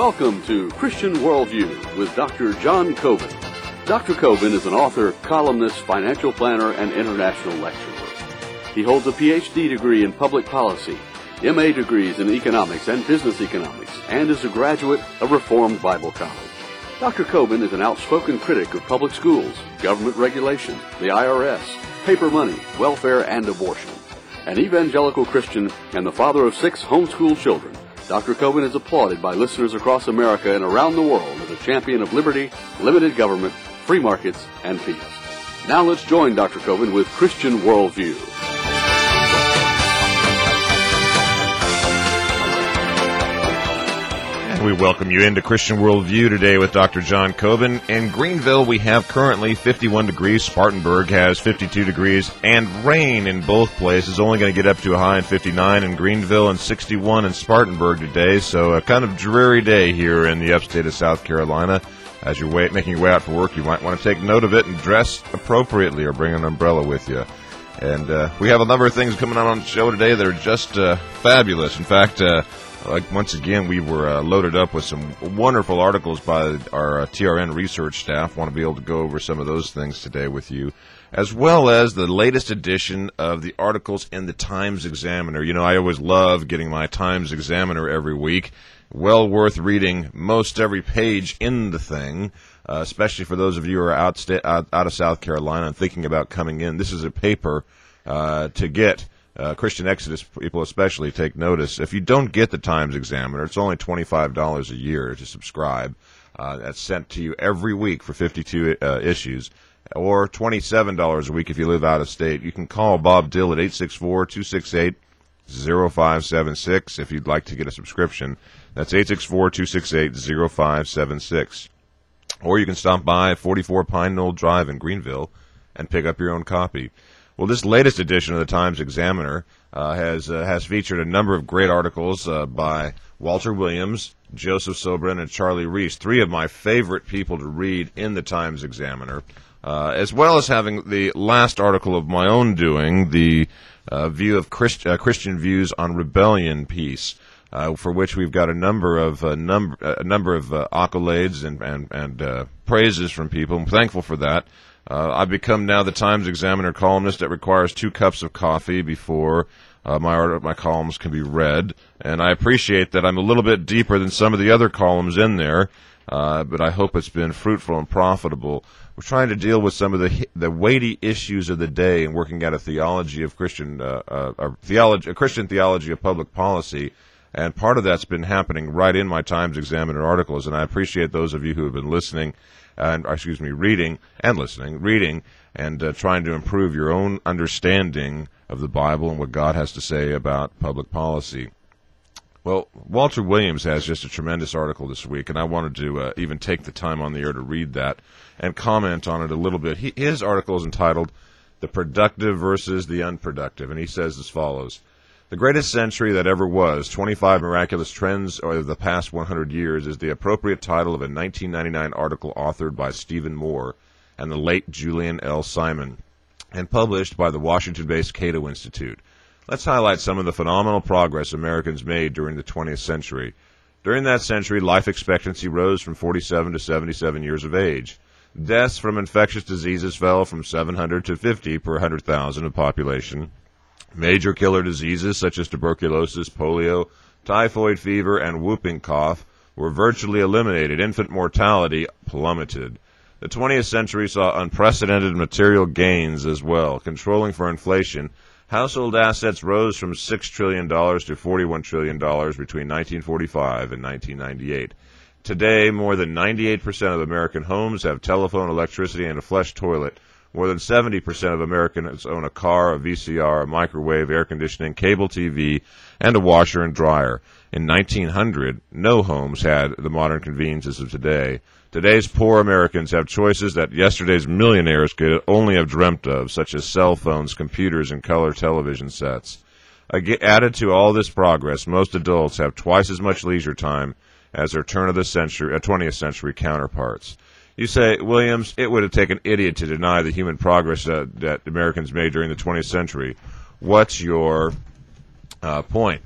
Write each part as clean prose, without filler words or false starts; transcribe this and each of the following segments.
Welcome to Christian Worldview with Dr. John Coben. Dr. Coben is an author, columnist, financial planner, and international lecturer. He holds a Ph.D. degree in public policy, M.A. degrees in economics and business economics, and is a graduate of Reformed Bible College. Dr. Coben is an outspoken critic of public schools, government regulation, the IRS, paper money, welfare, and abortion. An evangelical Christian and the father of 6 homeschooled children, Dr. Coben is applauded by listeners across America and around the world as a champion of liberty, limited government, free markets, and peace. Now let's join Dr. Coben with Christian Worldview. We welcome you into Christian Worldview today with Dr. John Coben. In Greenville, we have currently 51 degrees. Spartanburg has 52 degrees, and rain in both places. Only going to get up to a high in 59 in Greenville and 61 in Spartanburg today. So a kind of dreary day here in the upstate of South Carolina. As you're making your way out for work, you might want to take note of it and dress appropriately or bring an umbrella with you. And we have a number of things coming on the show today that are just fabulous. In fact, once again, we were loaded up with some wonderful articles by our TRN research staff. Want to be able to go over some of those things today with you, as well as the latest edition of the articles in the Times Examiner. You know, I always love getting my Times Examiner every week. Well worth reading most every page in the thing, especially for those of you who are out of South Carolina and thinking about coming in. This is a paper to get. Christian Exodus people especially take notice. If you don't get the Times Examiner, it's only $25 a year to subscribe. That's sent to you every week for 52 issues, or $27 a week if you live out of state. You can call Bob Dill at 864-268-0576 if you'd like to get a subscription. That's 864-268-0576. Or you can stop by 44 Pine Knoll Drive in Greenville and pick up your own copy. Well, this latest edition of the Times Examiner has featured a number of great articles by Walter Williams, Joseph Sobran, and Charlie Reese, 3 of my favorite people to read in the Times Examiner, as well as having the last article of my own doing, the view of Christian views on rebellion piece, for which we've got a number of accolades and praises from people. I'm thankful for that. I've become now the Times Examiner columnist that requires 2 cups of coffee before my columns can be read, and I appreciate that I'm a little bit deeper than some of the other columns in there, but I hope it's been fruitful and profitable. We're trying to deal with some of the weighty issues of the day and working out a theology of Christian theology of public policy, and part of that's been happening right in my Times Examiner articles, and I appreciate those of you who have been reading and trying to improve your own understanding of the Bible and what God has to say about public policy. Well, Walter Williams has just a tremendous article this week, and I wanted to even take the time on the air to read that and comment on it a little bit. His article is entitled "The Productive versus the Unproductive," and he says as follows: "The greatest century that ever was, 25 miraculous trends of the past 100 years," is the appropriate title of a 1999 article authored by Stephen Moore and the late Julian L. Simon, and published by the Washington-based Cato Institute. Let's highlight some of the phenomenal progress Americans made during the 20th century. During that century, life expectancy rose from 47 to 77 years of age. Deaths from infectious diseases fell from 700 to 50 per 100,000 of population. Major killer diseases such as tuberculosis, polio, typhoid fever, and whooping cough were virtually eliminated. Infant mortality plummeted. The 20th century saw unprecedented material gains as well. Controlling for inflation, household assets rose from $6 trillion to $41 trillion between 1945 and 1998. Today, more than 98% of American homes have telephone, electricity, and a flush toilet. More than 70% of Americans own a car, a VCR, a microwave, air conditioning, cable TV, and a washer and dryer. In 1900, no homes had the modern conveniences of today. Today's poor Americans have choices that yesterday's millionaires could only have dreamt of, such as cell phones, computers, and color television sets. Added to all this progress, most adults have twice as much leisure time as their turn of the century, 20th century counterparts. You say, Williams, it would have taken an idiot to deny the human progress that Americans made during the 20th century. What's your point?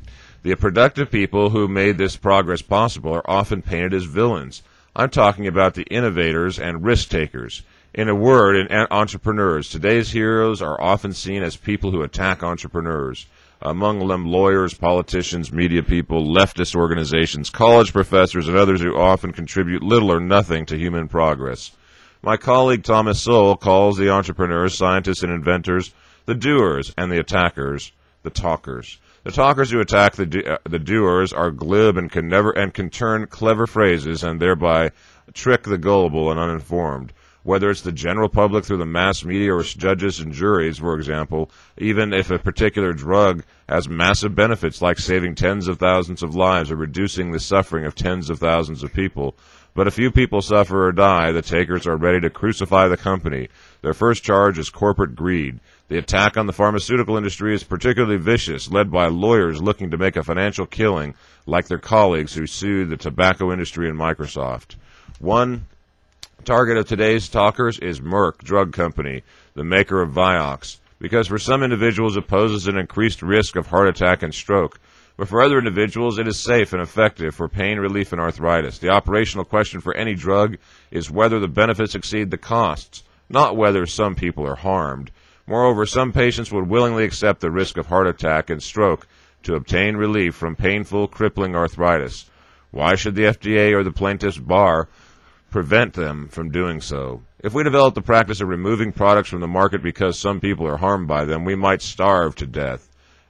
The productive people who made this progress possible are often painted as villains. I'm talking about the innovators and risk-takers. In a word, entrepreneurs. Today's heroes are often seen as people who attack entrepreneurs. Among them, lawyers, politicians, media people, leftist organizations, college professors, and others who often contribute little or nothing to human progress. My colleague Thomas Sowell calls the entrepreneurs, scientists, and inventors the doers, and the attackers the talkers. The talkers who attack the doers are glib and can turn clever phrases and thereby trick the gullible and uninformed. Whether it's the general public through the mass media or judges and juries, for example, even if a particular drug has massive benefits like saving tens of thousands of lives or reducing the suffering of tens of thousands of people, but a few people suffer or die, the takers are ready to crucify the company. Their first charge is corporate greed. The attack on the pharmaceutical industry is particularly vicious, led by lawyers looking to make a financial killing like their colleagues who sued the tobacco industry and Microsoft. One target of today's talkers is Merck Drug Company, the maker of Vioxx, because for some individuals it poses an increased risk of heart attack and stroke, but for other individuals it is safe and effective for pain relief and arthritis. The operational question for any drug is whether the benefits exceed the costs, not whether some people are harmed. Moreover, some patients would willingly accept the risk of heart attack and stroke to obtain relief from painful, crippling arthritis. Why should the FDA or the plaintiff's bar prevent them from doing so? If we develop the practice of removing products from the market because some people are harmed by them, we might starve to death.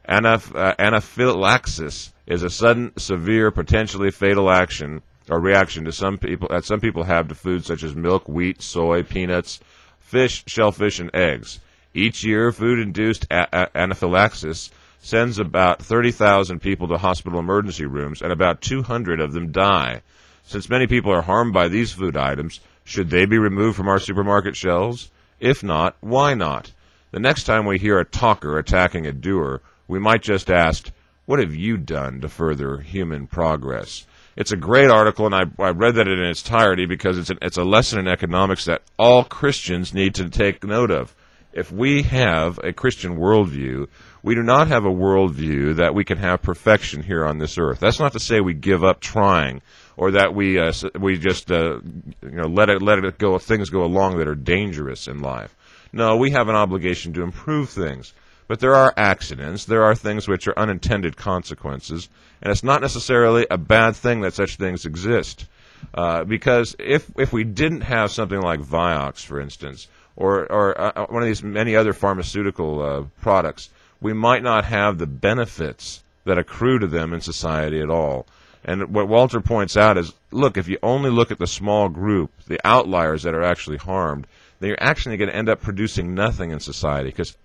Anaphylaxis is a sudden, severe, potentially fatal action or reaction that some people have to foods such as milk, wheat, soy, peanuts, fish, shellfish, and eggs. Each year, food-induced anaphylaxis sends about 30,000 people to hospital emergency rooms, and about 200 of them die. Since many people are harmed by these food items, should they be removed from our supermarket shelves? If not, why not? The next time we hear a talker attacking a doer, we might just ask, what have you done to further human progress? It's a great article, and I read that in its entirety because it's a lesson in economics that all Christians need to take note of. If we have a Christian worldview, we do not have a worldview that we can have perfection here on this earth. That's not to say we give up trying, or that we just let it go. Things go along that are dangerous in life. No, we have an obligation to improve things. But there are accidents. There are things which are unintended consequences, and it's not necessarily a bad thing that such things exist. Because if we didn't have something like Vioxx, for instance, or one of these many other pharmaceutical products, we might not have the benefits that accrue to them in society at all. And what Walter points out is, look, if you only look at the small group, the outliers that are actually harmed, then you're actually going to end up producing nothing in society, because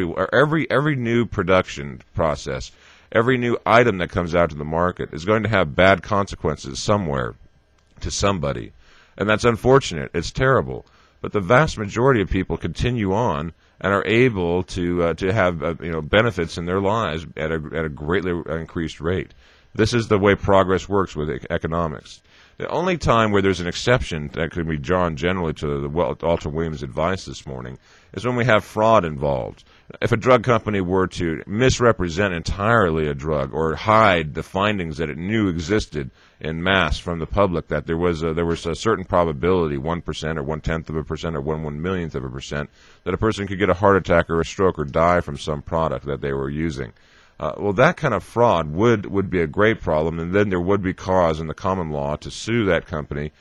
every new production process, every new item that comes out to the market is going to have bad consequences somewhere to somebody. And that's unfortunate. It's terrible. But the vast majority of people continue on and are able to have benefits in their lives at a greatly increased rate. This is the way progress works with economics. The only time where there's an exception that could be drawn generally to the Walter Williams advice this morning is when we have fraud involved. If a drug company were to misrepresent entirely a drug or hide the findings that it knew existed in mass from the public, that there was a certain probability, 1% or 1/10 of a percent or 1/1,000,000th of a percent, that a person could get a heart attack or a stroke or die from some product that they were using. Well, that kind of fraud would be a great problem, and then there would be cause in the common law to sue that company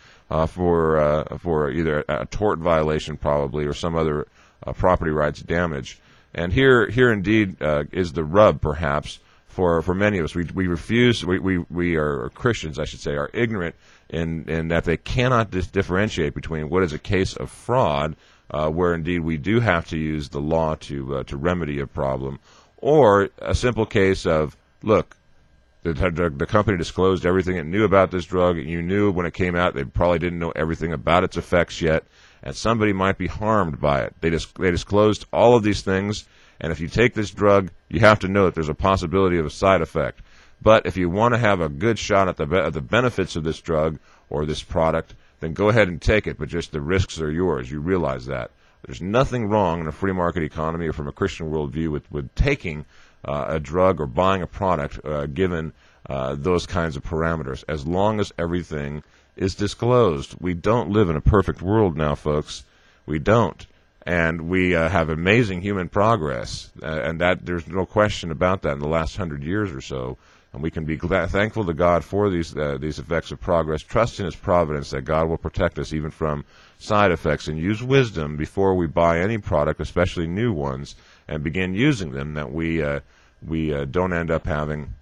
for either a tort violation, probably, or some other property rights damage. And here indeed is the rub, perhaps, for many of us. We refuse. We are Christians, I should say, are ignorant in that they cannot differentiate between what is a case of fraud, where indeed we do have to use the law to remedy a problem, or a simple case of, look, the company disclosed everything it knew about this drug. You knew when it came out they probably didn't know everything about its effects yet, and somebody might be harmed by it. They disclosed all of these things, and if you take this drug, you have to know that there's a possibility of a side effect. But if you want to have a good shot at the benefits of this drug or this product, then go ahead and take it, but just the risks are yours. You realize that. There's nothing wrong in a free market economy or from a Christian worldview with taking a drug or buying a product given those kinds of parameters, as long as everything is disclosed. We don't live in a perfect world now, folks. We don't. And we have amazing human progress, and that there's no question about that in the last 100 years or so. And we can be thankful to God for these effects of progress, trust in His providence that God will protect us even from side effects, and use wisdom before we buy any product, especially new ones, and begin using them, that we don't end up having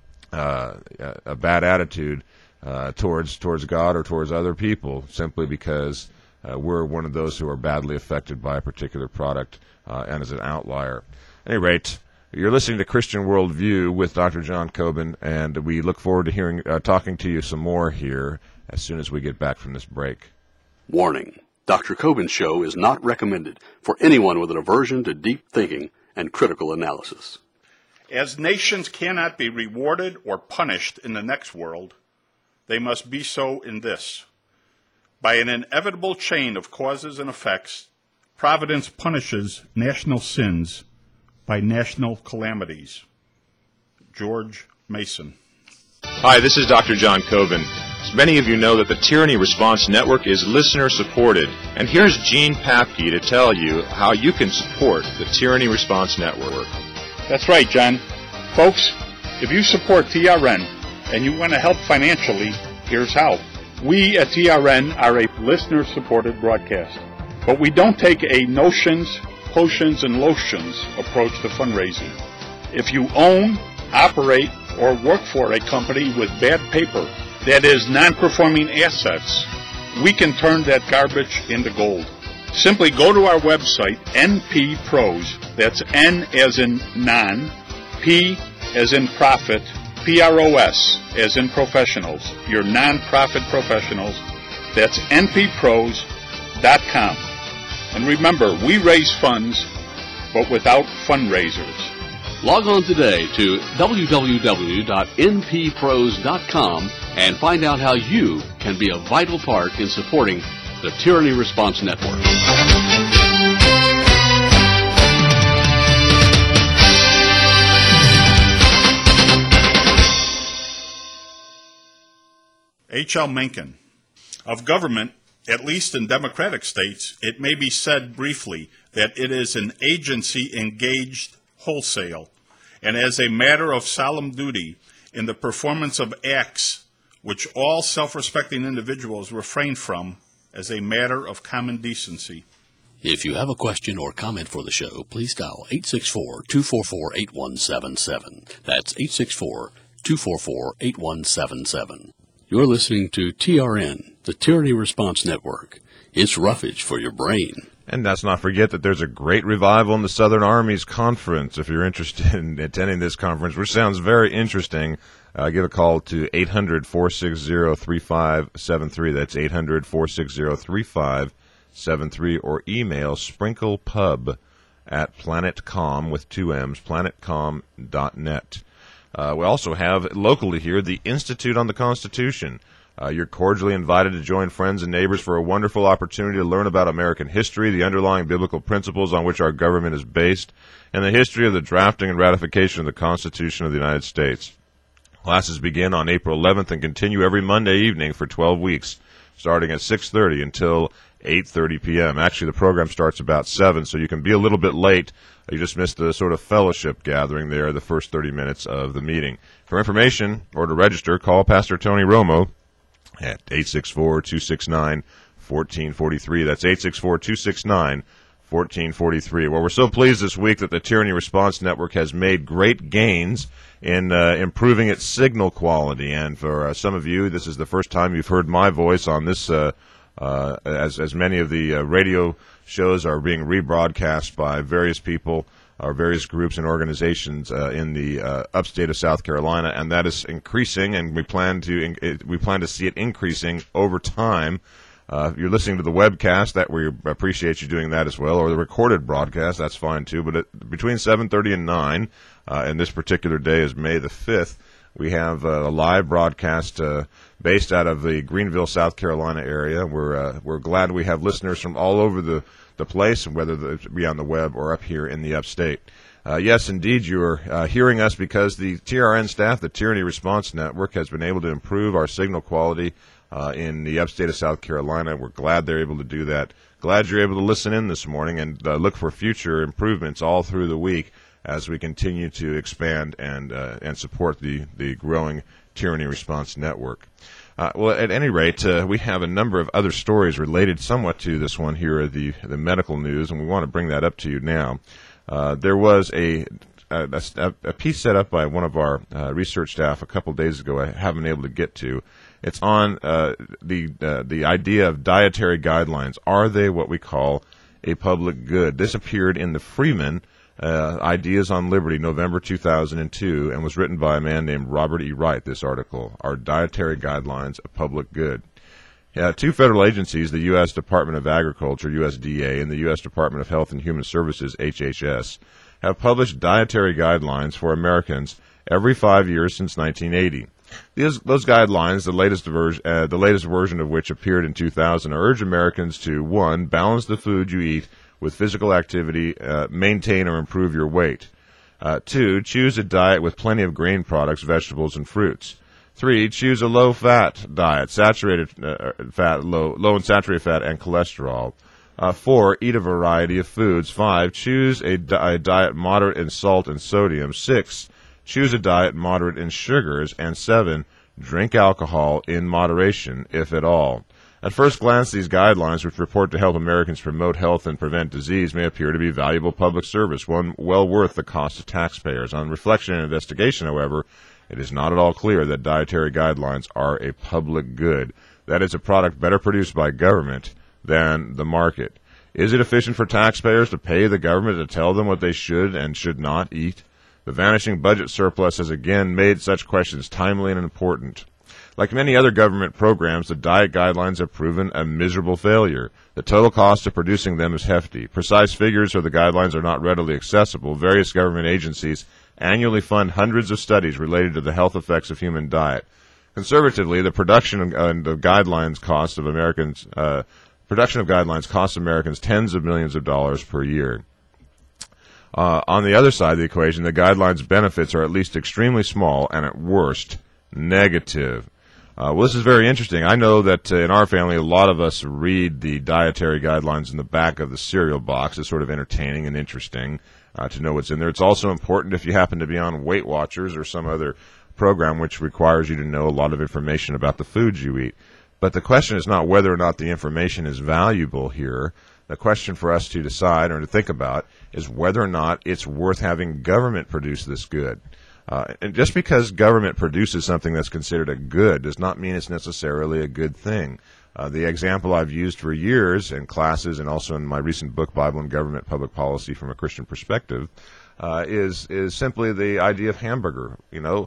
a bad attitude towards God or towards other people simply because we're one of those who are badly affected by a particular product and is an outlier. At any rate, you're listening to Christian Worldview with Dr. John Coben, and we look forward to talking to you some more here as soon as we get back from this break. Warning: Dr. Coben's show is not recommended for anyone with an aversion to deep thinking and critical analysis. As nations cannot be rewarded or punished in the next world, they must be so in this. By an inevitable chain of causes and effects, Providence punishes national sins by national calamities. George Mason. Hi, this is Dr. John Coben. As many of you know that the Tyranny Response Network is listener-supported, and here's Gene Papke to tell you how you can support the Tyranny Response Network. That's right, John. Folks, if you support TRN and you want to help financially, here's how. We at TRN are a listener-supported broadcast, but we don't take a notions, potions, and lotions approach to fundraising. If you own, operate, or work for a company with bad paper, that is, non-performing assets, we can turn that garbage into gold. Simply go to our website, NP Pros, that's N as in non, P as in profit, PROS as in professionals, your non-profit professionals, that's nppros.com. And remember, we raise funds, but without fundraisers. Log on today to www.nppros.com and find out how you can be a vital part in supporting the Tyranny Response Network. H.L. Mencken. Of government, at least in democratic states, it may be said briefly that it is an agency engaged wholesale, and as a matter of solemn duty in the performance of acts which all self-respecting individuals refrain from as a matter of common decency. If you have a question or comment for the show, please dial 864-244-8177. That's 864-244-8177. You're listening to TRN, the Tyranny Response Network. It's roughage for your brain. And let's not forget that there's a great revival in the Southern Army's conference. If you're interested in attending this conference, which sounds very interesting, give a call to 800-460-3573. That's 800-460-3573, or email sprinklepub@planetcom with 2 M's, planetcom.net. We also have locally here the Institute on the Constitution. You're cordially invited to join friends and neighbors for a wonderful opportunity to learn about American history, the underlying biblical principles on which our government is based, and the history of the drafting and ratification of the Constitution of the United States. Classes begin on April 11th and continue every Monday evening for 12 weeks, starting at 6:30 until 8:30 p.m. Actually, the program starts about 7, so you can be a little bit late. You just missed the sort of fellowship gathering there, the first 30 minutes of the meeting. For information or to register, call Pastor Tony Romo at 864-269-1443. That's 864-269-1443. Well, we're so pleased this week that the Tyranny Response Network has made great gains in improving its signal quality. And for some of you, this is the first time you've heard my voice on this, as many of the radio shows are being rebroadcast by various people or various groups and organizations in the upstate of South Carolina, and that is increasing, and we plan to see it increasing over time. If you're listening to the webcast, that we appreciate you doing that as well, or the recorded broadcast, that's fine too. But between 7:30 and 9, and this particular day is May the 5th, We have a live broadcast based out of the Greenville, South Carolina area. We're glad we have listeners from all over the place, whether it be on the web or up here in the upstate. Yes, indeed, you are hearing us because the TRN staff, the Tyranny Response Network, has been able to improve our signal quality in the upstate of South Carolina. We're glad they're able to do that. Glad you're able to listen in this morning and look for future improvements all through the week as we continue to expand and support the growing Tyranny Response Network. Well, at any rate, we have a number of other stories related somewhat to this one here at the medical news, and we want to bring that up to you now. There was a piece set up by one of our research staff a couple days ago I haven't been able to get to. It's on the idea of dietary guidelines. Are they what we call a public good? This appeared in the Freeman Ideas on Liberty, November 2002, and was written by a man named Robert E. Wright, this article. Are dietary guidelines a public good? Two federal agencies, the U.S. Department of Agriculture, USDA, and the U.S. Department of Health and Human Services, HHS, have published dietary guidelines for Americans every 5 years since 1980. Those guidelines, the latest version of which appeared in 2000, urge Americans to, 1, balance the food you eat with physical activity, maintain or improve your weight. 2, choose a diet with plenty of grain products, vegetables, and fruits. 3, choose a low-fat diet, saturated fat, low in saturated fat and cholesterol. 4, eat a variety of foods. 5, choose a diet moderate in salt and sodium. 6, choose a diet moderate in sugars. And 7, drink alcohol in moderation, if at all. At first glance, these guidelines, which purport to help Americans promote health and prevent disease, may appear to be valuable public service, one well worth the cost of taxpayers. On reflection and investigation, however, it is not at all clear that dietary guidelines are a public good. That is, a product better produced by government than the market. Is it efficient for taxpayers to pay the government to tell them what they should and should not eat? The vanishing budget surplus has again made such questions timely and important. Like many other government programs, the diet guidelines have proven a miserable failure. The total cost of producing them is hefty. Precise figures of the guidelines are not readily accessible. Various government agencies annually fund hundreds of studies related to the health effects of human diet. Conservatively, the production of guidelines costs Americans tens of millions of dollars per year. On the other side of the equation, the guidelines' benefits are at least extremely small and at worst negative. Well, this is very interesting. I know that in our family, a lot of us read the dietary guidelines in the back of the cereal box. It's sort of entertaining and interesting to know what's in there. It's also important if you happen to be on Weight Watchers or some other program which requires you to know a lot of information about the foods you eat. But the question is not whether or not the information is valuable here. The question for us to decide or to think about is whether or not it's worth having government produce this good. And just because government produces something that's considered a good does not mean it's necessarily a good thing. The example I've used for years in classes and also in my recent book, Bible and Government Public Policy from a Christian Perspective, is simply the idea of hamburger. You know,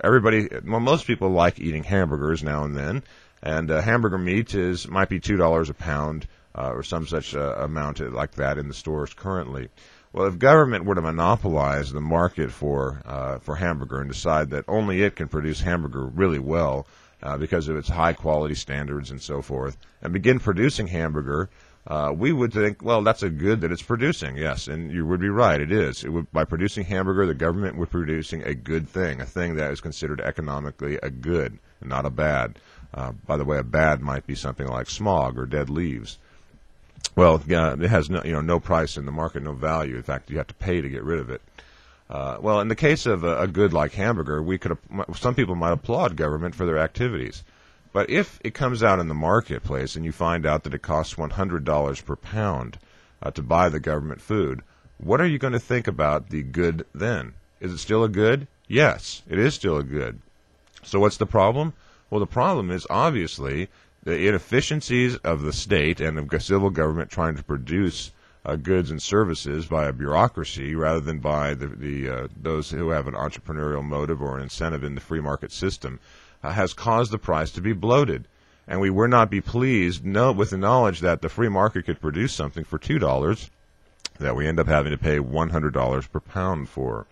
most people like eating hamburgers now and then, and hamburger meat might be $2 a pound or some such amount like that in the stores currently. Well, if government were to monopolize the market for hamburger and decide that only it can produce hamburger really well because of its high quality standards and so forth, and begin producing hamburger, we would think, well, that's a good that it's producing. Yes, and you would be right. It is. By producing hamburger, the government would be producing a good thing, a thing that is considered economically a good, not a bad. By the way, a bad might be something like smog or dead leaves. Well, yeah, it has no price in the market, no value. In fact, you have to pay to get rid of it. Well, in the case of a good like hamburger, some people might applaud government for their activities. But if it comes out in the marketplace and you find out that it costs $100 per pound to buy the government food, what are you going to think about the good then? Is it still a good? Yes, it is still a good. So what's the problem? Well, the problem is obviously the inefficiencies of the state and the civil government trying to produce goods and services by a bureaucracy rather than by those who have an entrepreneurial motive or an incentive in the free market system has caused the price to be bloated. And we would not be pleased with the knowledge that the free market could produce something for $2 that we end up having to pay $100 per pound for.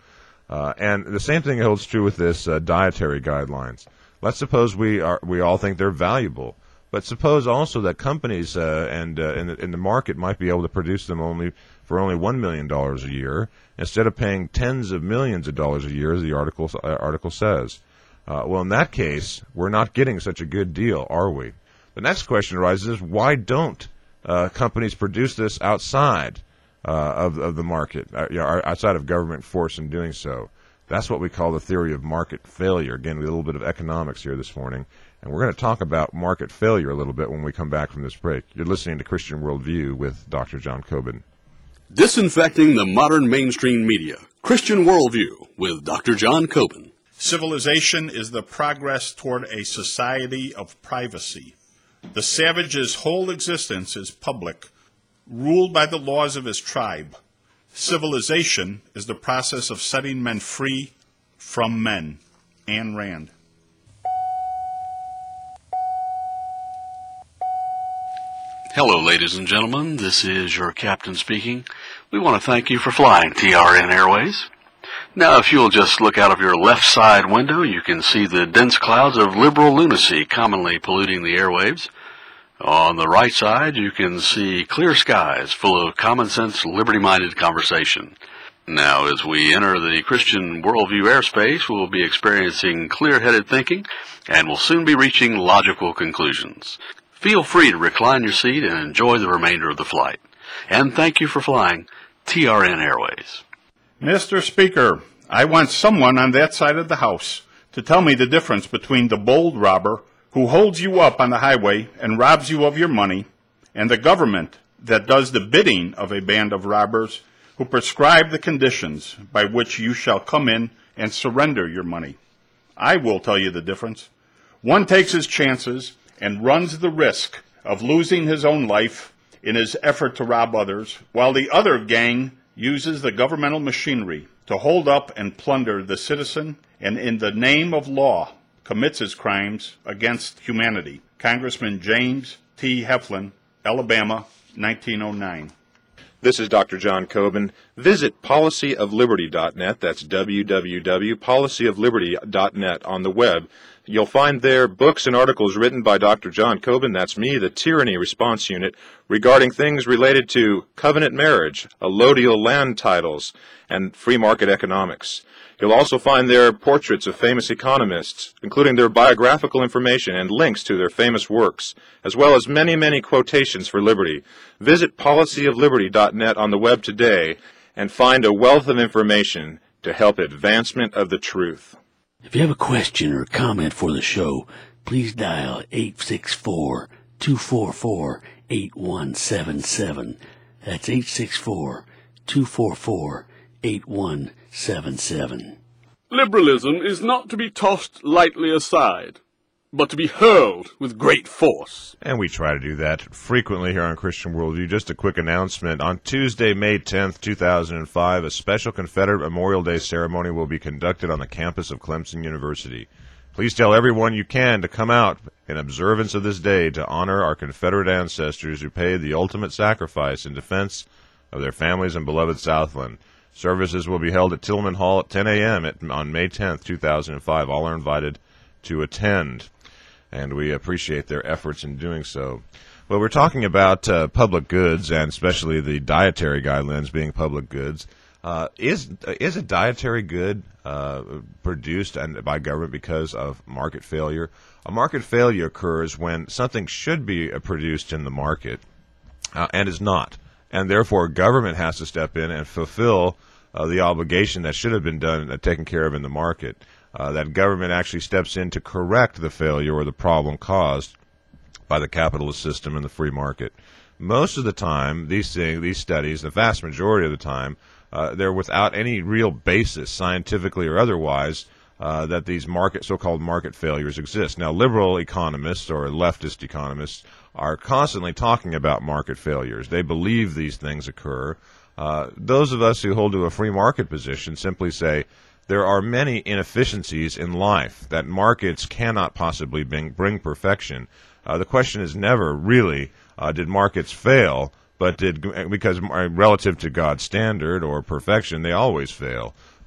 And the same thing holds true with this dietary guidelines. Let's suppose we all think they're valuable, but suppose also that companies in the market might be able to produce them for only $1 million a year instead of paying tens of millions of dollars a year, as the article says. Well, in that case, we're not getting such a good deal, are we? The next question arises: why don't companies produce this outside of the market, outside of government force in doing so? That's what we call the theory of market failure. Again, a little bit of economics here this morning, and we're going to talk about market failure a little bit when we come back from this break. You're listening to Christian Worldview with Dr. John Coben. Disinfecting the modern mainstream media. Christian Worldview with Dr. John Coben. Civilization is the progress toward a society of privacy. The savage's whole existence is public, ruled by the laws of his tribe. Civilization is the process of setting men free from men. Ayn Rand. Hello, ladies and gentlemen. This is your captain speaking. We want to thank you for flying TRN Airways. Now, if you'll just look out of your left side window, you can see the dense clouds of liberal lunacy commonly polluting the airwaves. On the right side, you can see clear skies full of common-sense, liberty-minded conversation. Now, as we enter the Christian Worldview airspace, we'll be experiencing clear-headed thinking, and we'll soon be reaching logical conclusions. Feel free to recline your seat and enjoy the remainder of the flight. And thank you for flying TRN Airways. Mr. Speaker, I want someone on that side of the House to tell me the difference between the bold robber who holds you up on the highway and robs you of your money, and the government that does the bidding of a band of robbers who prescribe the conditions by which you shall come in and surrender your money. I will tell you the difference. One takes his chances and runs the risk of losing his own life in his effort to rob others, while the other gang uses the governmental machinery to hold up and plunder the citizen, and in the name of law commits his crimes against humanity. Congressman James T. Heflin, Alabama, 1909. This is Dr. John Coben. Visit policyofliberty.net. That's www.policyofliberty.net on the web. You'll find there books and articles written by Dr. John Coben, that's me, the Tyranny Response Unit, regarding things related to covenant marriage, allodial land titles, and free market economics. You'll also find there portraits of famous economists, including their biographical information and links to their famous works, as well as many, many quotations for liberty. Visit policyofliberty.net on the web today and find a wealth of information to help advancement of the truth. If you have a question or comment for the show, please dial 864-244-8177. That's 864-244-8177. Liberalism is not to be tossed lightly aside, but to be hurled with great force. And we try to do that frequently here on Christian Worldview. Just a quick announcement. On Tuesday, May 10th, 2005, a special Confederate Memorial Day ceremony will be conducted on the campus of Clemson University. Please tell everyone you can to come out in observance of this day to honor our Confederate ancestors who paid the ultimate sacrifice in defense of their families and beloved Southland. Services will be held at Tillman Hall at 10 a.m. on May 10th, 2005. All are invited to attend, and we appreciate their efforts in doing so. Well, we're talking about public goods, and especially the dietary guidelines being public goods. Is a dietary good produced by government because of market failure? A market failure occurs when something should be produced in the market and is not, and therefore government has to step in and fulfill the obligation that should have been done, taken care of in the market. That government actually steps in to correct the failure or the problem caused by the capitalist system and the free market. Most of the time, these studies, the vast majority of the time, they're without any real basis, scientifically or otherwise, that these so-called market failures exist. Now, liberal economists or leftist economists are constantly talking about market failures. They believe these things occur. Those of us who hold to a free market position simply say there are many inefficiencies in life that markets cannot possibly bring perfection. The question is never really did markets fail, but because relative to God's standard or perfection, they always fail.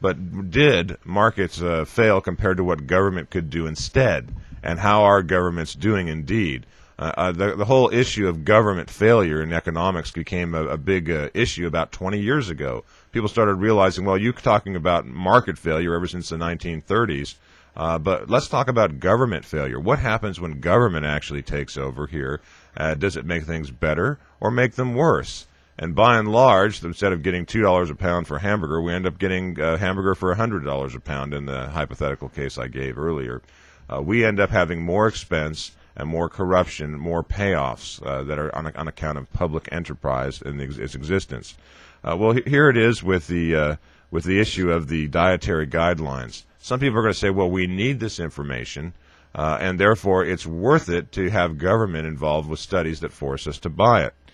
but did markets fail compared to what government could do instead, and how are governments doing indeed? The whole issue of government failure in economics became a big issue about 20 years ago. People started realizing, well, you're talking about market failure ever since the 1930s, but let's talk about government failure. What happens when government actually takes over here? Does it make things better or make them worse? And by and large, instead of getting $2 a pound for a hamburger, we end up getting a hamburger for $100 a pound in the hypothetical case I gave earlier. We end up having more expense and more corruption, more payoffs that are on account of public enterprise and its existence. Well, here it is with the issue of the dietary guidelines. Some people are going to say, well, we need this information, and therefore it's worth it to have government involved with studies that force us to buy it.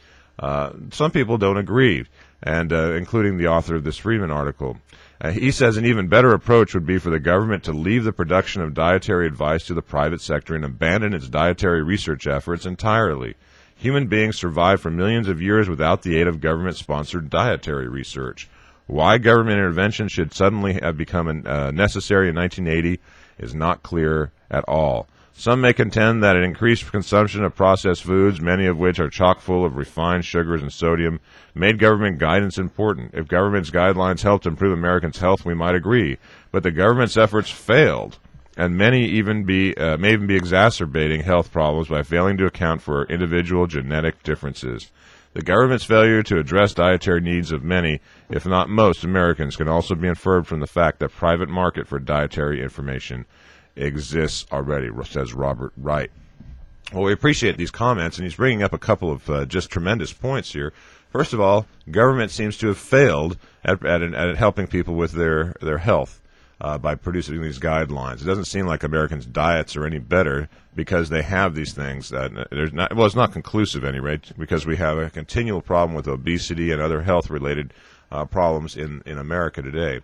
Some people don't agree, and including the author of this Friedman article. He says an even better approach would be for the government to leave the production of dietary advice to the private sector and abandon its dietary research efforts entirely. Human beings survived for millions of years without the aid of government-sponsored dietary research. Why government intervention should suddenly have become necessary in 1980 is not clear at all. Some may contend that an increased consumption of processed foods, many of which are chock full of refined sugars and sodium, made government guidance important. If government's guidelines helped improve Americans' health, we might agree. But the government's efforts failed, and many may even be exacerbating health problems by failing to account for individual genetic differences. The government's failure to address dietary needs of many, if not most, Americans can also be inferred from the fact that private market for dietary information exists already, says Robert Wright. Well, we appreciate these comments, and he's bringing up a couple of just tremendous points here. First of all, government seems to have failed at helping people with their health by producing these guidelines. It doesn't seem like Americans' diets are any better because they have these things. It's not conclusive at any rate, because we have a continual problem with obesity and other health-related problems in America today.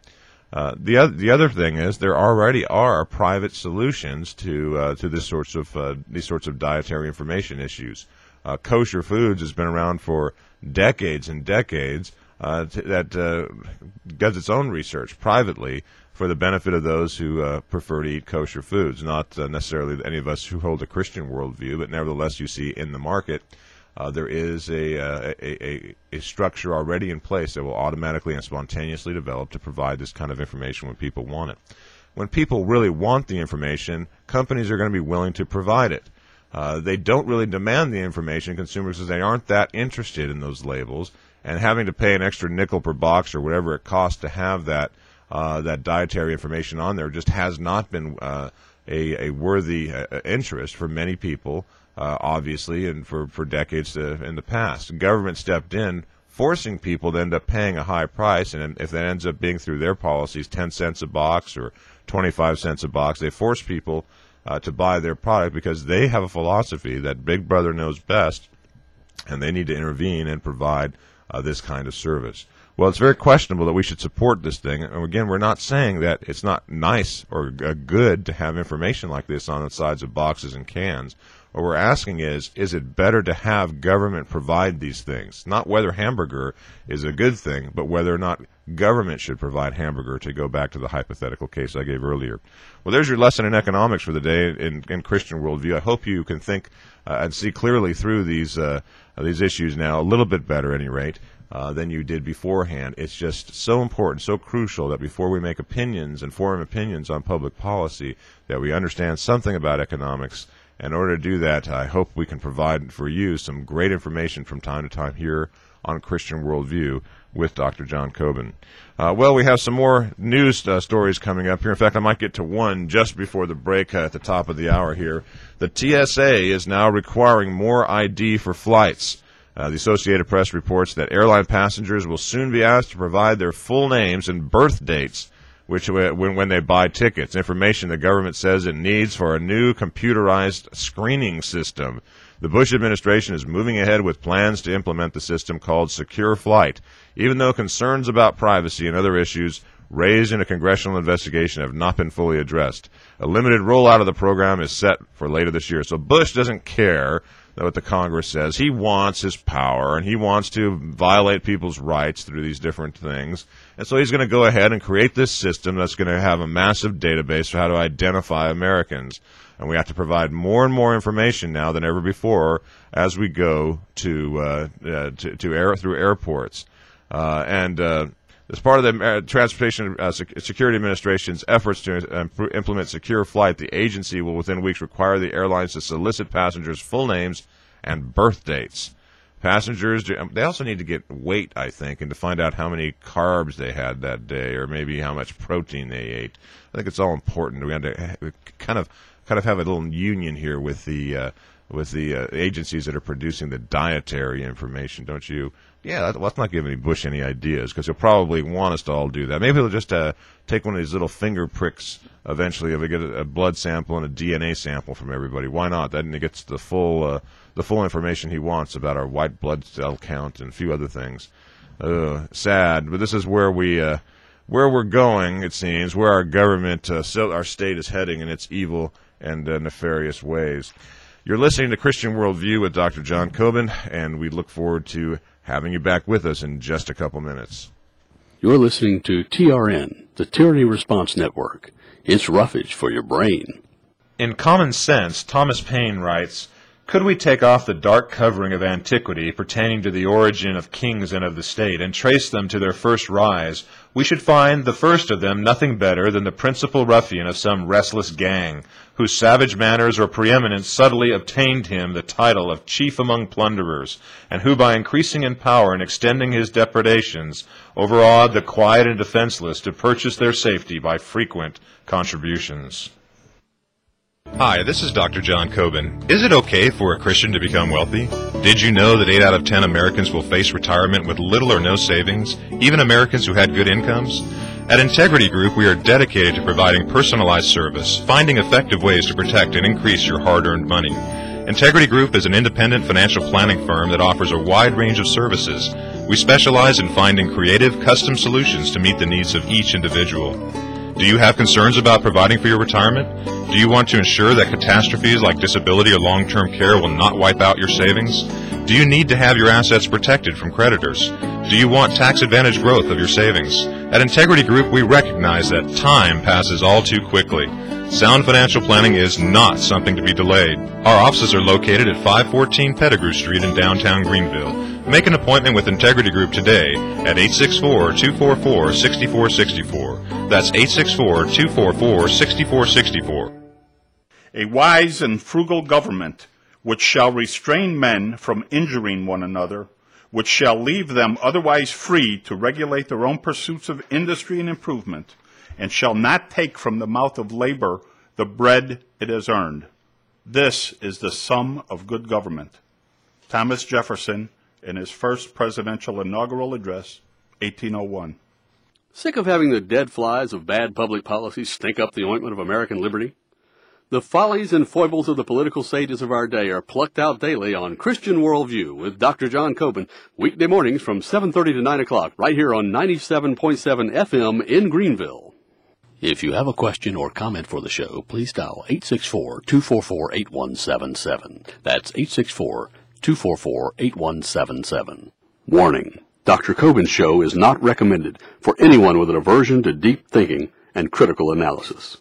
The other thing is there already are private solutions to these sorts of dietary information issues. Kosher Foods has been around for decades and decades. That does its own research privately for the benefit of those who prefer to eat kosher foods. Not necessarily any of us who hold a Christian worldview, but nevertheless, you see in the market. There is a structure already in place that will automatically and spontaneously develop to provide this kind of information when people want it. When people really want the information, companies are going to be willing to provide it. They don't really demand the information, consumers, because they aren't that interested in those labels, and having to pay an extra nickel per box or whatever it costs to have that dietary information on there just has not been a worthy interest for many people. Obviously, and for decades in the past. Government stepped in, forcing people to end up paying a high price, and if that ends up being through their policies, 10 cents a box or 25 cents a box, they force people to buy their product because they have a philosophy that Big Brother knows best, and they need to intervene and provide this kind of service. Well, it's very questionable that we should support this thing. And again, we're not saying that it's not nice or good to have information like this on the sides of boxes and cans. What we're asking is it better to have government provide these things? Not whether hamburger is a good thing, but whether or not government should provide hamburger, to go back to the hypothetical case I gave earlier. Well, there's your lesson in economics for the day in Christian worldview. I hope you can think and see clearly through these issues now a little bit better, at any rate, than you did beforehand. It's just so important, so crucial that before we make opinions and form opinions on public policy, that we understand something about economics. In order to do that, I hope we can provide for you some great information from time to time here on Christian Worldview with Dr. John Coben. Well, we have some more news stories coming up here. In fact, I might get to one just before the break at the top of the hour here. The TSA is now requiring more ID for flights. The Associated Press reports that airline passengers will soon be asked to provide their full names and birth dates when they buy tickets, information the government says it needs for a new computerized screening system. The Bush administration is moving ahead with plans to implement the system called Secure Flight, even though concerns about privacy and other issues raised in a congressional investigation have not been fully addressed. A limited rollout of the program is set for later this year. So Bush doesn't care what the Congress says. He wants his power, and he wants to violate people's rights through these different things. And so he's going to go ahead and create this system that's going to have a massive database for how to identify Americans. And we have to provide more and more information now than ever before as we go through airports. As part of the Transportation Security Administration's efforts to implement secure flight, the agency will within weeks require the airlines to solicit passengers' full names and birth dates. Passengers, they also need to get weight, I think, and to find out how many carbs they had that day, or maybe how much protein they ate. I think it's all important. We have to kind of have a little union here with the agencies that are producing the dietary information, don't you? Yeah, let's not give Bush any ideas, because he'll probably want us to all do that. Maybe he'll just take one of these little finger pricks eventually if we get a blood sample and a DNA sample from everybody. Why not? Then he gets the full information he wants about our white blood cell count and a few other things. Sad, but this is where we're going, it seems, where our government, our state is heading in its evil and nefarious ways. You're listening to Christian Worldview with Dr. John Coben, and we look forward to having you back with us in just a couple minutes. You're listening to TRN, the Tyranny Response Network. It's roughage for your brain. In Common Sense, Thomas Paine writes, "Could we take off the dark covering of antiquity pertaining to the origin of kings and of the state, and trace them to their first rise, we should find the first of them nothing better than the principal ruffian of some restless gang, whose savage manners or preeminence subtly obtained him the title of chief among plunderers, and who by increasing in power and extending his depredations, overawed the quiet and defenseless to purchase their safety by frequent contributions." Hi, this is Dr. John Coben. Is it okay for a Christian to become wealthy? Did you know that 8 out of 10 Americans will face retirement with little or no savings, even Americans who had good incomes? At Integrity Group, we are dedicated to providing personalized service, finding effective ways to protect and increase your hard-earned money. Integrity Group is an independent financial planning firm that offers a wide range of services. We specialize in finding creative, custom solutions to meet the needs of each individual. Do you have concerns about providing for your retirement? Do you want to ensure that catastrophes like disability or long-term care will not wipe out your savings? Do you need to have your assets protected from creditors? Do you want tax-advantaged growth of your savings? At Integrity Group, we recognize that time passes all too quickly. Sound financial planning is not something to be delayed. Our offices are located at 514 Pettigrew Street in downtown Greenville. Make an appointment with Integrity Group today at 864-244-6464. That's 864-244-6464. A wise and frugal government, which shall restrain men from injuring one another, which shall leave them otherwise free to regulate their own pursuits of industry and improvement, and shall not take from the mouth of labor the bread it has earned. This is the sum of good government. Thomas Jefferson, in his first presidential inaugural address, 1801. Sick of having the dead flies of bad public policy stink up the ointment of American liberty? The follies and foibles of the political sages of our day are plucked out daily on Christian Worldview with Dr. John Coben, weekday mornings from 7:30 to 9 o'clock, right here on 97.7 FM in Greenville. If you have a question or comment for the show, please dial 864-244-8177. That's 864-244-8177. Warning, Dr. Coben's show is not recommended for anyone with an aversion to deep thinking and critical analysis.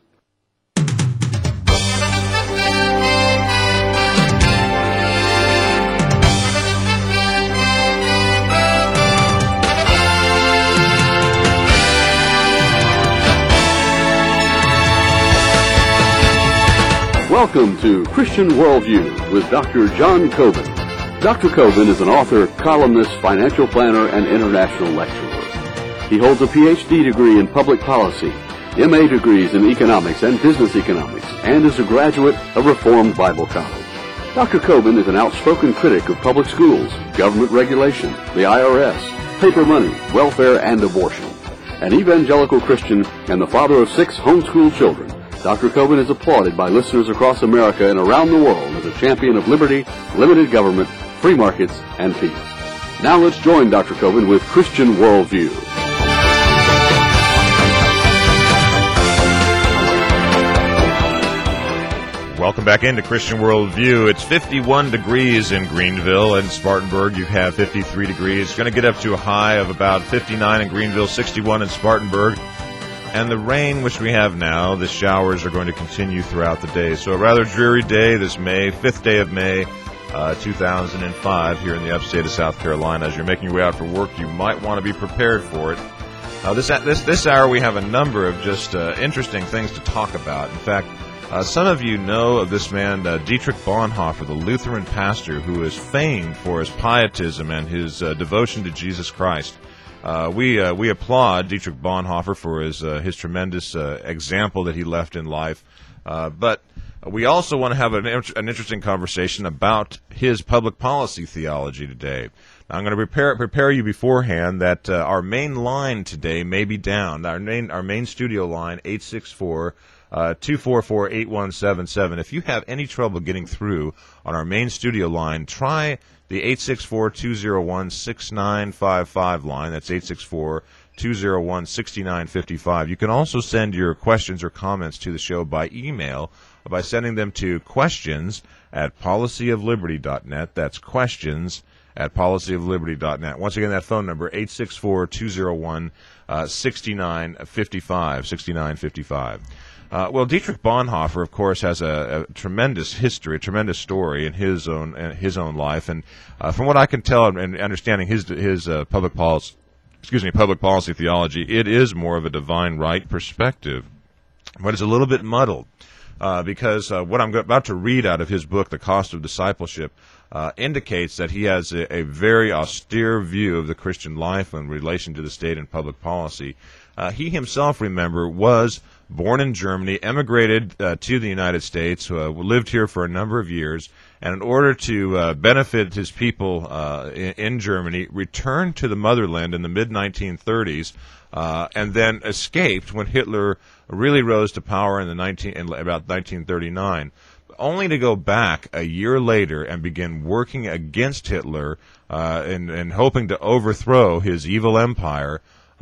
Welcome to Christian Worldview with Dr. John Coben. Dr. Coben is an author, columnist, financial planner, and international lecturer. He holds a Ph.D. degree in public policy, M.A. degrees in economics and business economics, and is a graduate of Reformed Bible College. Dr. Coben is an outspoken critic of public schools, government regulation, the IRS, paper money, welfare, and abortion. An evangelical Christian and the father of 6 homeschooled children, Dr. Coben is applauded by listeners across America and around the world as a champion of liberty, limited government, free markets, and peace. Now let's join Dr. Coben with Christian Worldview. Welcome back into Christian Worldview. It's 51 degrees in Greenville and Spartanburg. You have 53 degrees. It's going to get up to a high of about 59 in Greenville, 61 in Spartanburg. And the rain, which we have now, the showers are going to continue throughout the day. So a rather dreary day this May, 5th day of May, 2005 here in the upstate of South Carolina. As you're making your way out for work, you might want to be prepared for it. This hour we have a number of just interesting things to talk about. In fact, some of you know of this man, Dietrich Bonhoeffer, the Lutheran pastor who is famed for his pietism and his devotion to Jesus Christ. We applaud Dietrich Bonhoeffer for his tremendous example that he left in life, but we also want to have an interesting conversation about his public policy theology today. Now, I'm going to prepare you beforehand that our main line today may be down. Our main studio line, 864-244-8177. If you have any trouble getting through on our main studio line, try the 864-201-6955 line. That's 864-201-6955. You can also send your questions or comments to the show by email by sending them to questions@policyofliberty.net. That's questions@policyofliberty.net. Once again, that phone number, 864-201-6955. Well, Dietrich Bonhoeffer, of course, has a tremendous history, a tremendous story in his own life, and from what I can tell and understanding his public policy theology, it is more of a divine right perspective, but it's a little bit muddled because what I'm about to read out of his book, The Cost of Discipleship, indicates that he has a very austere view of the Christian life in relation to the state and public policy. He himself, remember, was born in Germany, emigrated to the United States, lived here for a number of years, and in order to benefit his people in Germany, returned to the motherland in the mid-1930s, and then escaped when Hitler really rose to power in about 1939, only to go back a year later and begin working against Hitler and hoping to overthrow his evil empire.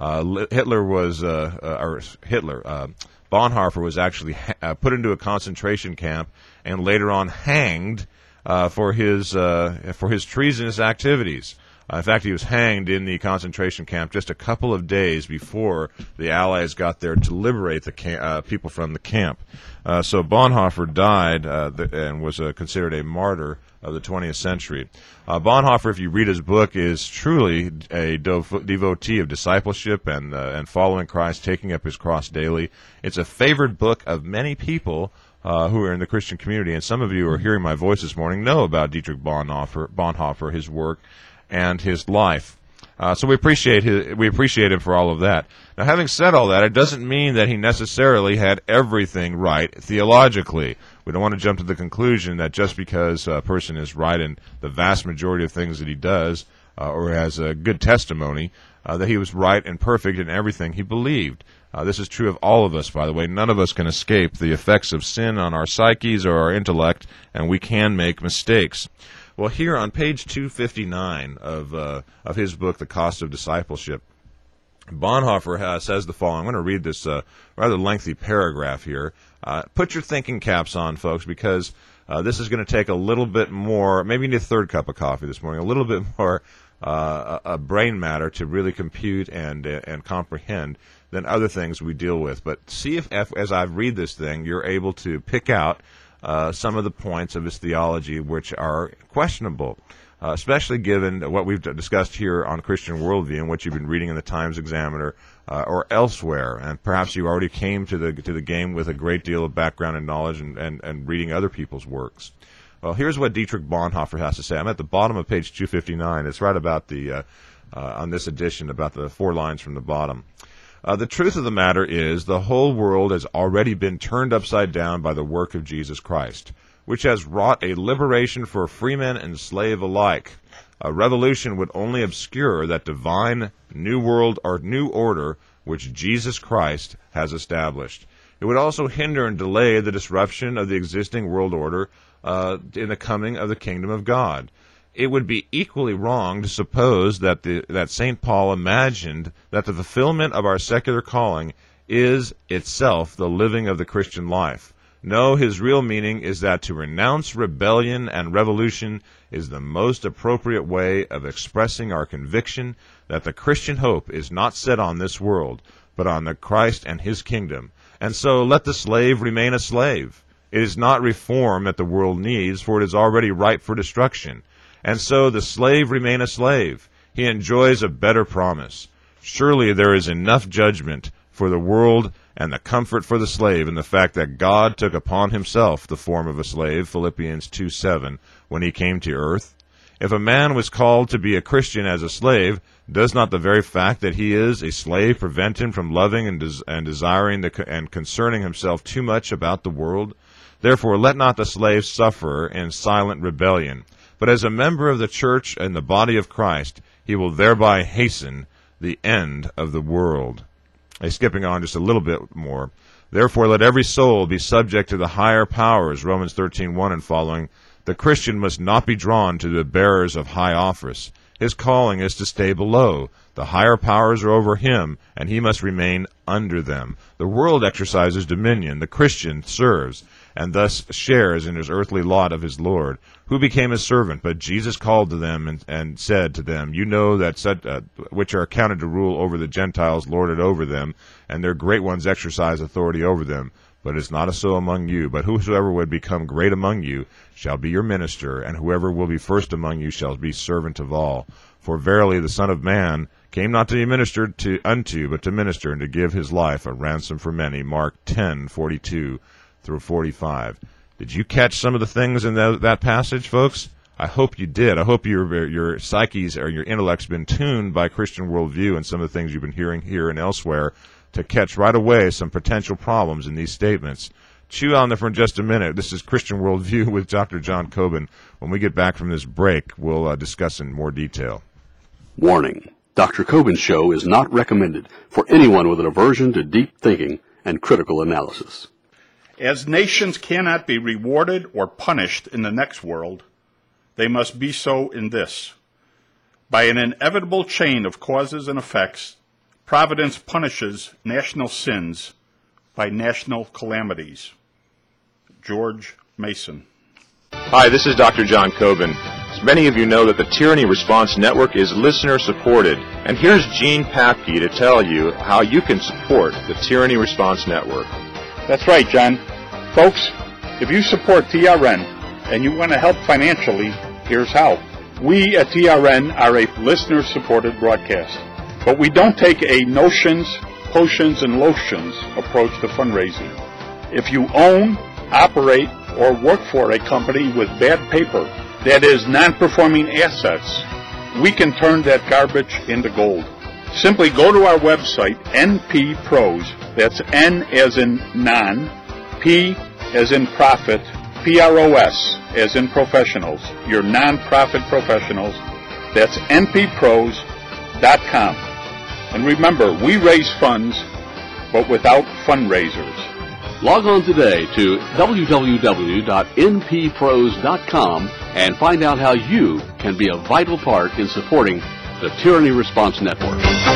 Bonhoeffer was actually put into a concentration camp and later on hanged for his treasonous activities. In fact, he was hanged in the concentration camp just a couple of days before the Allies got there to liberate the people from the camp. So Bonhoeffer died and was considered a martyr of the 20th century. Bonhoeffer, if you read his book, is truly a devotee of discipleship and following Christ, taking up his cross daily. It's a favored book of many people who are in the Christian community, and some of you who are hearing my voice this morning know about Dietrich Bonhoeffer, his work, and his life. So we appreciate him for all of that. Now, having said all that, it doesn't mean that he necessarily had everything right theologically. We don't want to jump to the conclusion that just because a person is right in the vast majority of things that he does or has a good testimony, that he was right and perfect in everything he believed. This is true of all of us, by the way. None of us can escape the effects of sin on our psyches or our intellect, and we can make mistakes. Well, here on page 259 of his book, The Cost of Discipleship, Bonhoeffer says the following. I'm going to read this rather lengthy paragraph here. Put your thinking caps on, folks, because this is going to take a little bit more, maybe you need a third cup of coffee this morning, a little bit more brain matter to really compute and comprehend than other things we deal with. But see if as I read this thing, you're able to pick out some of the points of his theology which are questionable, especially given what we've discussed here on Christian Worldview and what you've been reading in the Times Examiner or elsewhere. And perhaps you already came to the game with a great deal of background and knowledge and reading other people's works. Well, here's what Dietrich Bonhoeffer has to say. I'm at the bottom of page 259. It's right about on this edition, about the 4 lines from the bottom. The truth of the matter is the whole world has already been turned upside down by the work of Jesus Christ, which has wrought a liberation for freemen and slave alike. A revolution would only obscure that divine new world or new order which Jesus Christ has established. It would also hinder and delay the disruption of the existing world order in the coming of the kingdom of God. It would be equally wrong to suppose that St. Paul imagined that the fulfillment of our secular calling is itself the living of the Christian life. No, his real meaning is that to renounce rebellion and revolution is the most appropriate way of expressing our conviction that the Christian hope is not set on this world, but on the Christ and his kingdom. And so let the slave remain a slave. It is not reform that the world needs, for it is already ripe for destruction. And so the slave remain a slave. He enjoys a better promise. Surely there is enough judgment for the world and the comfort for the slave in the fact that God took upon himself the form of a slave, Philippians 2:7, when he came to earth. If a man was called to be a Christian as a slave, does not the very fact that he is a slave prevent him from loving and desiring and concerning himself too much about the world? Therefore let not the slave suffer in silent rebellion, but as a member of the church and the body of Christ, he will thereby hasten the end of the world. Skipping on just a little bit more. Therefore, let every soul be subject to the higher powers, Romans 13:1 and following. The Christian must not be drawn to the bearers of high office. His calling is to stay below. The higher powers are over him, and he must remain under them. The world exercises dominion. The Christian serves, and thus shares in his earthly lot of his Lord, who became his servant. But Jesus called to them and said to them, you know that such, which are accounted to rule over the Gentiles lord it over them, and their great ones exercise authority over them. But it is not so among you. But whosoever would become great among you shall be your minister, and whoever will be first among you shall be servant of all. For verily the Son of Man came not to be ministered unto, but to minister, and to give his life a ransom for many. Mark 10:42 through 45. Did you catch some of the things in that passage, folks? I hope you did. I hope your psyches or your intellect's been tuned by Christian worldview and some of the things you've been hearing here and elsewhere to catch right away some potential problems in these statements. Chew on them for just a minute. This is Christian Worldview with Dr. John Coben. When we get back from this break, we'll discuss in more detail. Warning. Dr. Coben's show is not recommended for anyone with an aversion to deep thinking and critical analysis. As nations cannot be rewarded or punished in the next world, they must be so in this. By an inevitable chain of causes and effects, Providence punishes national sins by national calamities. George Mason. Hi, this is Dr. John Coben. As many of you know that the Tyranny Response Network is listener-supported, and here's Gene Papke to tell you how you can support the Tyranny Response Network. That's right, John. Folks, if you support TRN and you want to help financially, here's how. We at TRN are a listener-supported broadcast, but we don't take a notions, potions, and lotions approach to fundraising. If you own, operate, or work for a company with bad paper, that is, non-performing assets, we can turn that garbage into gold. Simply go to our website, NP Pros, that's N as in non, P as in profit, PROS as in professionals, your non-profit professionals, that's nppros.com. And remember, we raise funds, but without fundraisers. Log on today to www.nppros.com and find out how you can be a vital part in supporting the Tyranny Response Network.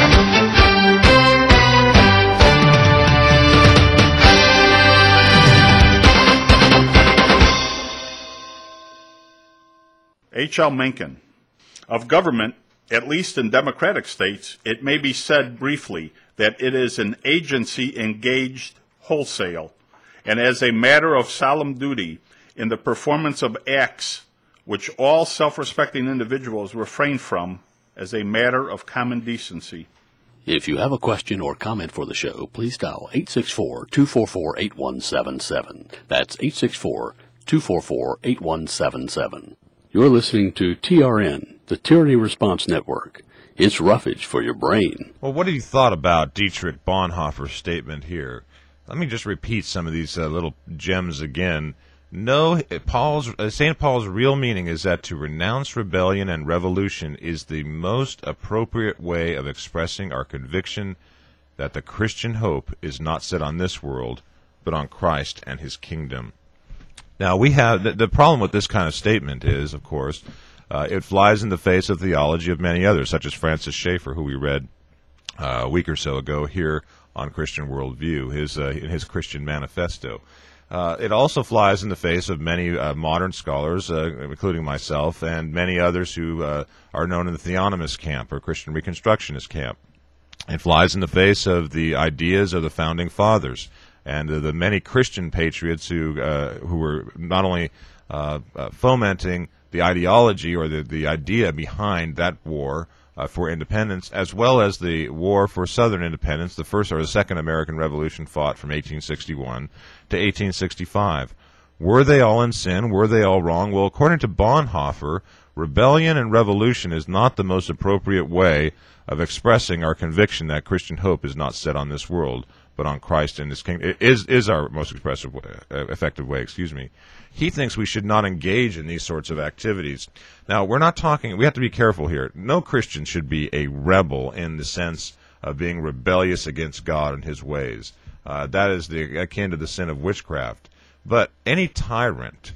H.L. Mencken. Of government, at least in democratic states, it may be said briefly that it is an agency engaged wholesale, and as a matter of solemn duty in the performance of acts which all self-respecting individuals refrain from as a matter of common decency. If you have a question or comment for the show, please dial 864-244-8177. That's 864-244-8177. You're listening to TRN, the Tyranny Response Network. It's roughage for your brain. Well, what have you thought about Dietrich Bonhoeffer's statement here? Let me just repeat some of these little gems again. No, St. Paul's real meaning is that to renounce rebellion and revolution is the most appropriate way of expressing our conviction that the Christian hope is not set on this world, but on Christ and his kingdom. Now, we have the problem with this kind of statement is, of course, it flies in the face of theology of many others, such as Francis Schaeffer, who we read a week or so ago here on Christian Worldview, in his Christian Manifesto. It also flies in the face of many modern scholars, including myself, and many others who are known in the theonomist camp or Christian Reconstructionist camp. It flies in the face of the ideas of the Founding Fathers and the many Christian patriots who were not only fomenting the ideology or the idea behind that war for independence, as well as the war for Southern independence, the first or the second American Revolution fought from 1861 to 1865. Were they all in sin? Were they all wrong? Well, according to Bonhoeffer, rebellion and revolution is not the most appropriate way of expressing our conviction that Christian hope is not set on this world, but on Christ and His kingdom. It is our most effective way. He thinks we should not engage in these sorts of activities. Now, we're not talking. We have to be careful here. No Christian should be a rebel in the sense of being rebellious against God and His ways. That is akin to the sin of witchcraft. But any tyrant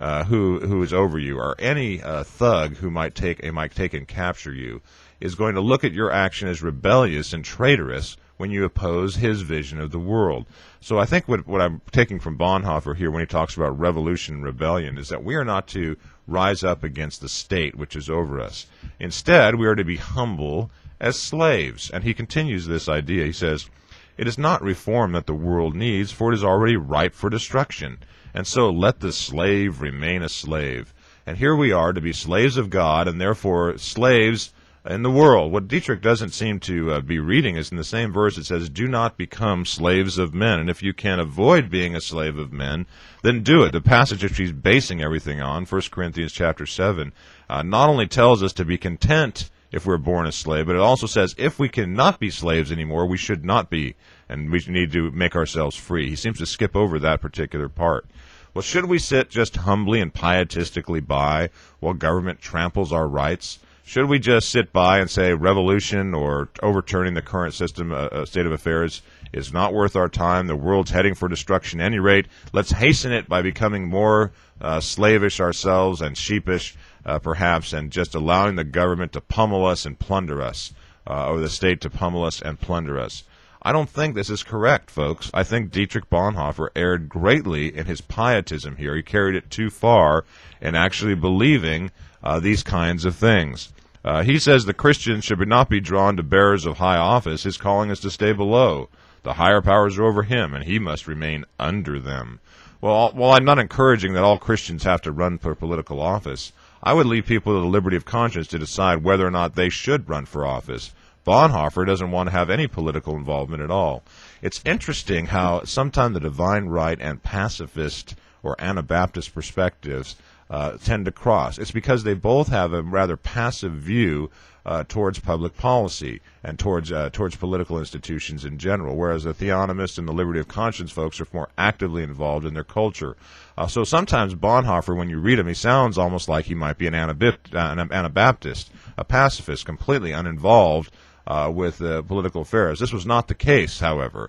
who is over you, or any thug who might take and capture you, is going to look at your action as rebellious and traitorous when you oppose his vision of the world. So I think what I'm taking from Bonhoeffer here when he talks about revolution and rebellion is that we are not to rise up against the state which is over us. Instead, we are to be humble as slaves. And he continues this idea. He says, "It is not reform that the world needs, for it is already ripe for destruction. And so let the slave remain a slave." And here we are to be slaves of God, and therefore slaves in the world. What Dietrich doesn't seem to be reading is in the same verse it says, "Do not become slaves of men." And if you can avoid being a slave of men, then do it. The passage that she's basing everything on, 1 Corinthians chapter 7, not only tells us to be content if we're born a slave, but it also says if we cannot be slaves anymore, we should not be, and we need to make ourselves free. He seems to skip over that particular part. Well, should we sit just humbly and pietistically by while government tramples our rights? Should we just sit by and say revolution or overturning the current system, state of affairs, is not worth our time? The world's heading for destruction at any rate. Let's hasten it by becoming more slavish ourselves and sheepish, perhaps, and just allowing the government to pummel us and plunder us, or the state to pummel us and plunder us. I don't think this is correct, folks. I think Dietrich Bonhoeffer erred greatly in his pietism here. He carried it too far in actually believing these kinds of things. He says the Christians should not be drawn to bearers of high office. His calling is to stay below. The higher powers are over him, and he must remain under them. Well, while I'm not encouraging that all Christians have to run for political office, I would leave people to the liberty of conscience to decide whether or not they should run for office. Bonhoeffer doesn't want to have any political involvement at all. It's interesting how sometimes the divine right and pacifist or Anabaptist perspectives tend to cross. It's because they both have a rather passive view towards public policy and towards political institutions in general, whereas the theonomists and the liberty of conscience folks are more actively involved in their culture. So sometimes Bonhoeffer, when you read him, he sounds almost like he might be an Anabaptist, a pacifist, completely uninvolved with political affairs. This was not the case, however.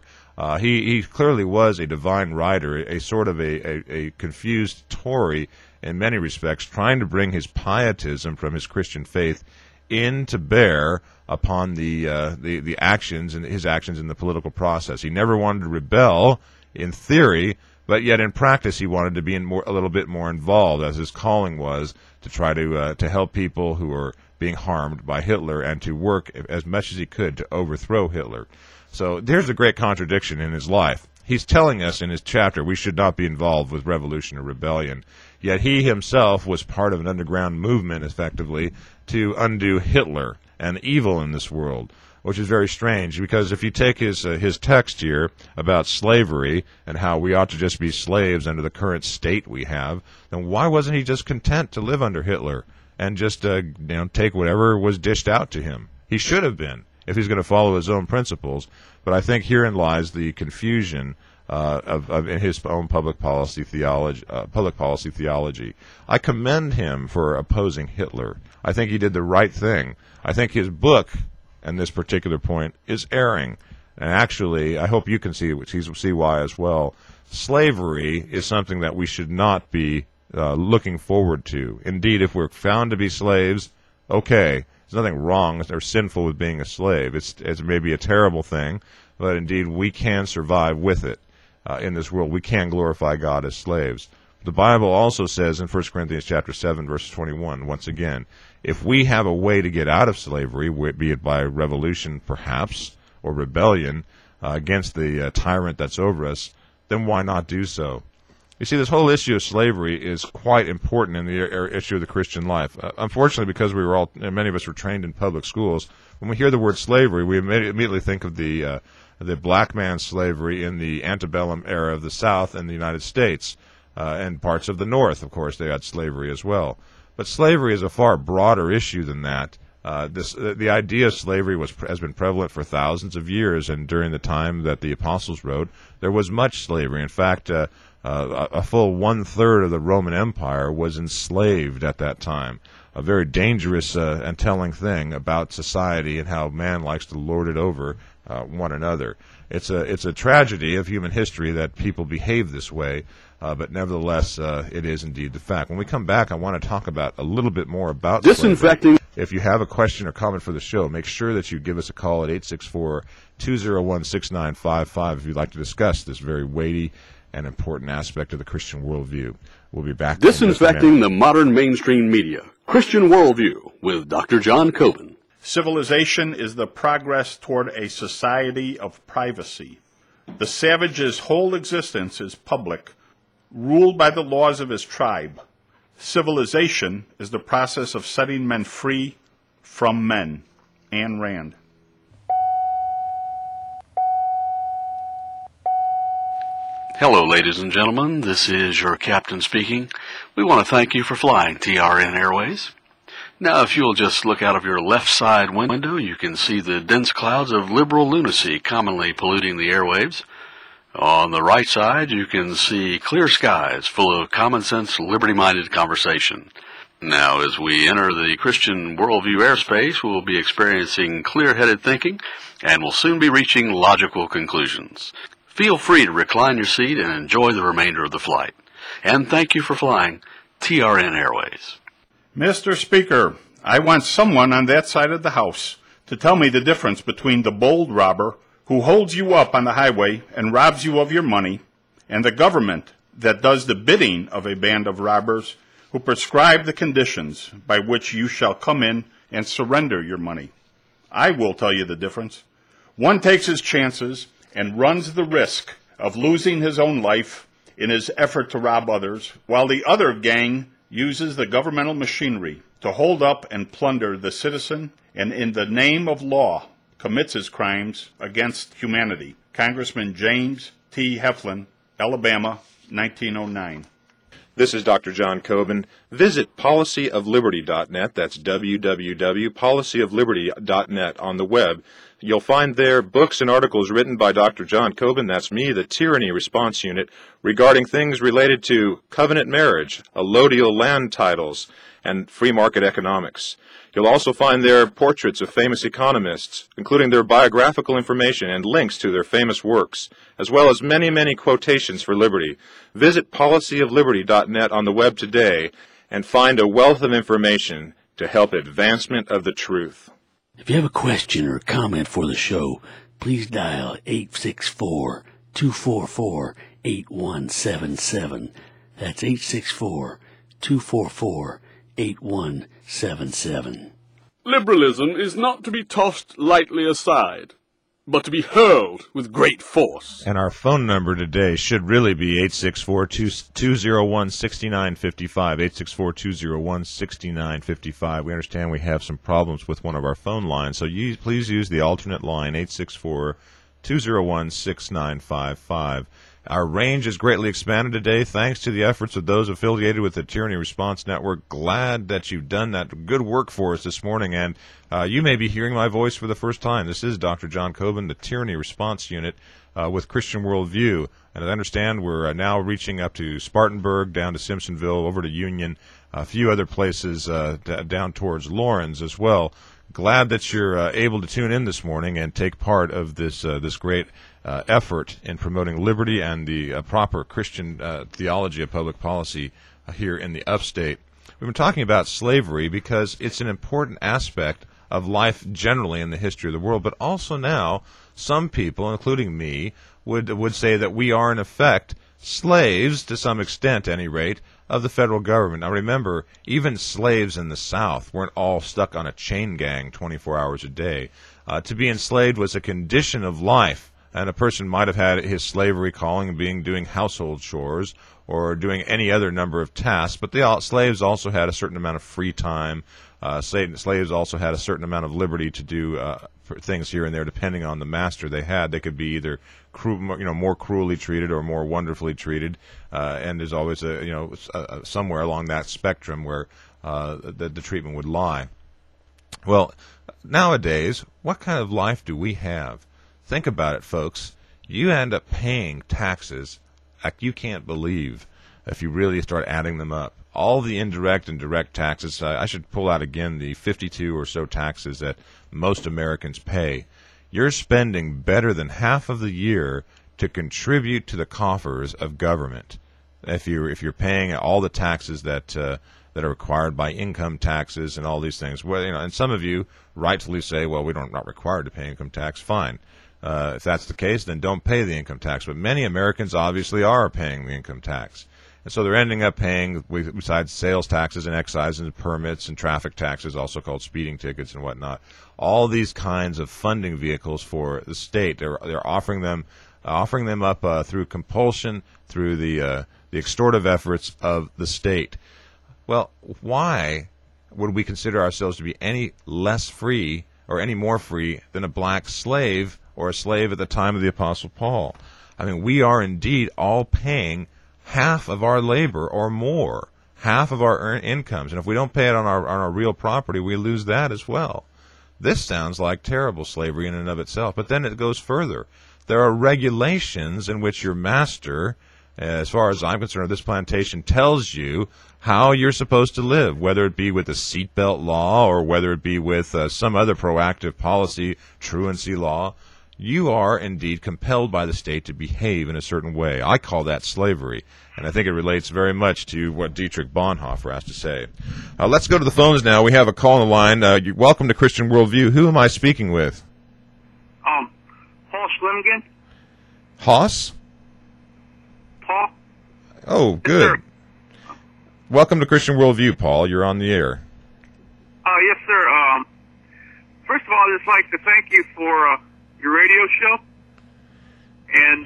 He clearly was a divine writer, a sort of a confused Tory in many respects, trying to bring his pietism from his Christian faith into bear upon the actions and his actions in the political process. He never wanted to rebel in theory, but yet in practice he wanted to be a little bit more involved, as his calling was to try to help people who were being harmed by Hitler and to work as much as he could to overthrow Hitler. So there's a great contradiction in his life. He's telling us in his chapter we should not be involved with revolution or rebellion, yet he himself was part of an underground movement, effectively, to undo Hitler and evil in this world, which is very strange, because if you take his text here about slavery and how we ought to just be slaves under the current state we have, then why wasn't he just content to live under Hitler and just take whatever was dished out to him? He should have been, if he's going to follow his own principles. But I think herein lies the confusion in his own public policy theology. I commend him for opposing Hitler. I think he did the right thing. I think his book, and this particular point, is erring. And actually, I hope you can see why as well. Slavery is something that we should not be looking forward to. Indeed, if we're found to be slaves, okay, there's nothing wrong or sinful with being a slave. It's maybe a terrible thing, but indeed we can survive with it. in this world. We can glorify God as slaves. The Bible also says in 1 Corinthians chapter 7, verse 21, once again, if we have a way to get out of slavery, be it by revolution perhaps, or rebellion against the tyrant that's over us, then why not do so? You see, this whole issue of slavery is quite important in the issue of the Christian life. Unfortunately, because many of us were trained in public schools, when we hear the word slavery, we immediately think of the black man's slavery in the antebellum era of the South and the United States. And parts of the North, of course, they had slavery as well. But slavery is a far broader issue than that. The idea of slavery has been prevalent for thousands of years, and during the time that the apostles wrote, there was much slavery. In fact, a full 1/3 of the Roman Empire was enslaved at that time. A very dangerous and telling thing about society and how man likes to lord it over one another. It's a tragedy of human history that people behave this way. But nevertheless, it is indeed the fact. When we come back, I want to talk about a little bit more about disinfecting. slavery. If you have a question or comment for the show, make sure that you give us a call at 864-201-6955 if you'd like to discuss this very weighty and important aspect of the Christian worldview. We'll be back. Disinfecting the modern mainstream media. Christian Worldview with Dr. John Coben. Civilization is the progress toward a society of privacy. The savage's whole existence is public, ruled by the laws of his tribe. Civilization is the process of setting men free from men. Ayn Rand. Hello, ladies and gentlemen. This is your captain speaking. We want to thank you for flying TRN Airways. Now, if you'll just look out of your left side window, you can see the dense clouds of liberal lunacy commonly polluting the airwaves. On the right side, you can see clear skies full of common-sense, liberty-minded conversation. Now, as we enter the Christian worldview airspace, we'll be experiencing clear-headed thinking and will soon be reaching logical conclusions. Feel free to recline your seat and enjoy the remainder of the flight. And thank you for flying TRN Airways. Mr. Speaker, I want someone on that side of the House to tell me the difference between the bold robber who holds you up on the highway and robs you of your money, and the government that does the bidding of a band of robbers who prescribe the conditions by which you shall come in and surrender your money. I will tell you the difference. One takes his chances and runs the risk of losing his own life in his effort to rob others, while the other gang uses the governmental machinery to hold up and plunder the citizen, and in the name of law commits his crimes against humanity. Congressman James T. Heflin, Alabama, 1909. This is Dr. John Coben. Visit policyofliberty.net. That's www.policyofliberty.net on the web. You'll find there books and articles written by Dr. John Coben, that's me, the Tyranny Response Unit, regarding things related to covenant marriage, allodial land titles, and free market economics. You'll also find there portraits of famous economists, including their biographical information and links to their famous works, as well as many, many quotations for liberty. Visit policyofliberty.net on the web today and find a wealth of information to help advancement of the truth. If you have a question or comment for the show, please dial 864-244-8177. That's 864-244-8177. Liberalism is not to be tossed lightly aside, but to be hurled with great force. And our phone number today should really be 864-201-6955, 864-201-6955. We understand we have some problems with one of our phone lines, so please use the alternate line, 864-201-6955. Our range is greatly expanded today thanks to the efforts of those affiliated with the Tyranny Response Network. Glad that you've done that good work for us this morning, and you may be hearing my voice for the first time. This is Dr. John Coben, the Tyranny Response Unit with Christian Worldview. And as I understand, we're now reaching up to Spartanburg, down to Simpsonville, over to Union, a few other places down towards Lawrence as well. Glad that you're able to tune in this morning and take part of this great effort in promoting liberty and the proper Christian theology of public policy here in the upstate. We've been talking about slavery because it's an important aspect of life generally in the history of the world, but also now some people, including me, would say that we are in effect slaves, to some extent, at any rate, of the federal government. Now remember, even slaves in the South weren't all stuck on a chain gang 24 hours a day. To be enslaved was a condition of life, and a person might have had his slavery calling being doing household chores or doing any other number of tasks, but the slaves also had a certain amount of free time. Slaves also had a certain amount of liberty to do things here and there, depending on the master they had. They could be either more cruelly treated or more wonderfully treated, and there's always somewhere along that spectrum where the treatment would lie. Well, nowadays, what kind of life do we have? Think about it, folks. You end up paying taxes like you can't believe if you really start adding them up. All the indirect and direct taxes, I should pull out again the 52 or so taxes that most Americans pay. You're spending better than half of the year to contribute to the coffers of government. If you're paying all the taxes that are required by income taxes and all these things, well, and some of you rightfully say, well, we're not required to pay income tax. Fine. If that's the case, then don't pay the income tax. But many Americans obviously are paying the income tax. And so they're ending up paying, besides sales taxes and excise and permits and traffic taxes, also called speeding tickets and whatnot, all these kinds of funding vehicles for the state. They're offering them up through compulsion, through the extortive efforts of the state. Well, why would we consider ourselves to be any less free or any more free than a black slave or a slave at the time of the Apostle Paul? I mean, we are indeed all paying half of our labor or more, half of our incomes. And if we don't pay it on our real property, we lose that as well. This sounds like terrible slavery in and of itself. But then it goes further. There are regulations in which your master, as far as I'm concerned, this plantation tells you how you're supposed to live, whether it be with the seatbelt law or whether it be with some other proactive policy, truancy law. You are indeed compelled by the state to behave in a certain way. I call that slavery, and I think it relates very much to what Dietrich Bonhoeffer has to say. Let's go to the phones now. We have a call on the line. Welcome to Christian Worldview. Who am I speaking with? Paul Schlimgen. Haas? Paul? Oh, good. Yes, welcome to Christian Worldview, Paul. You're on the air. Yes, sir. First of all, I'd just like to thank you for your radio show. And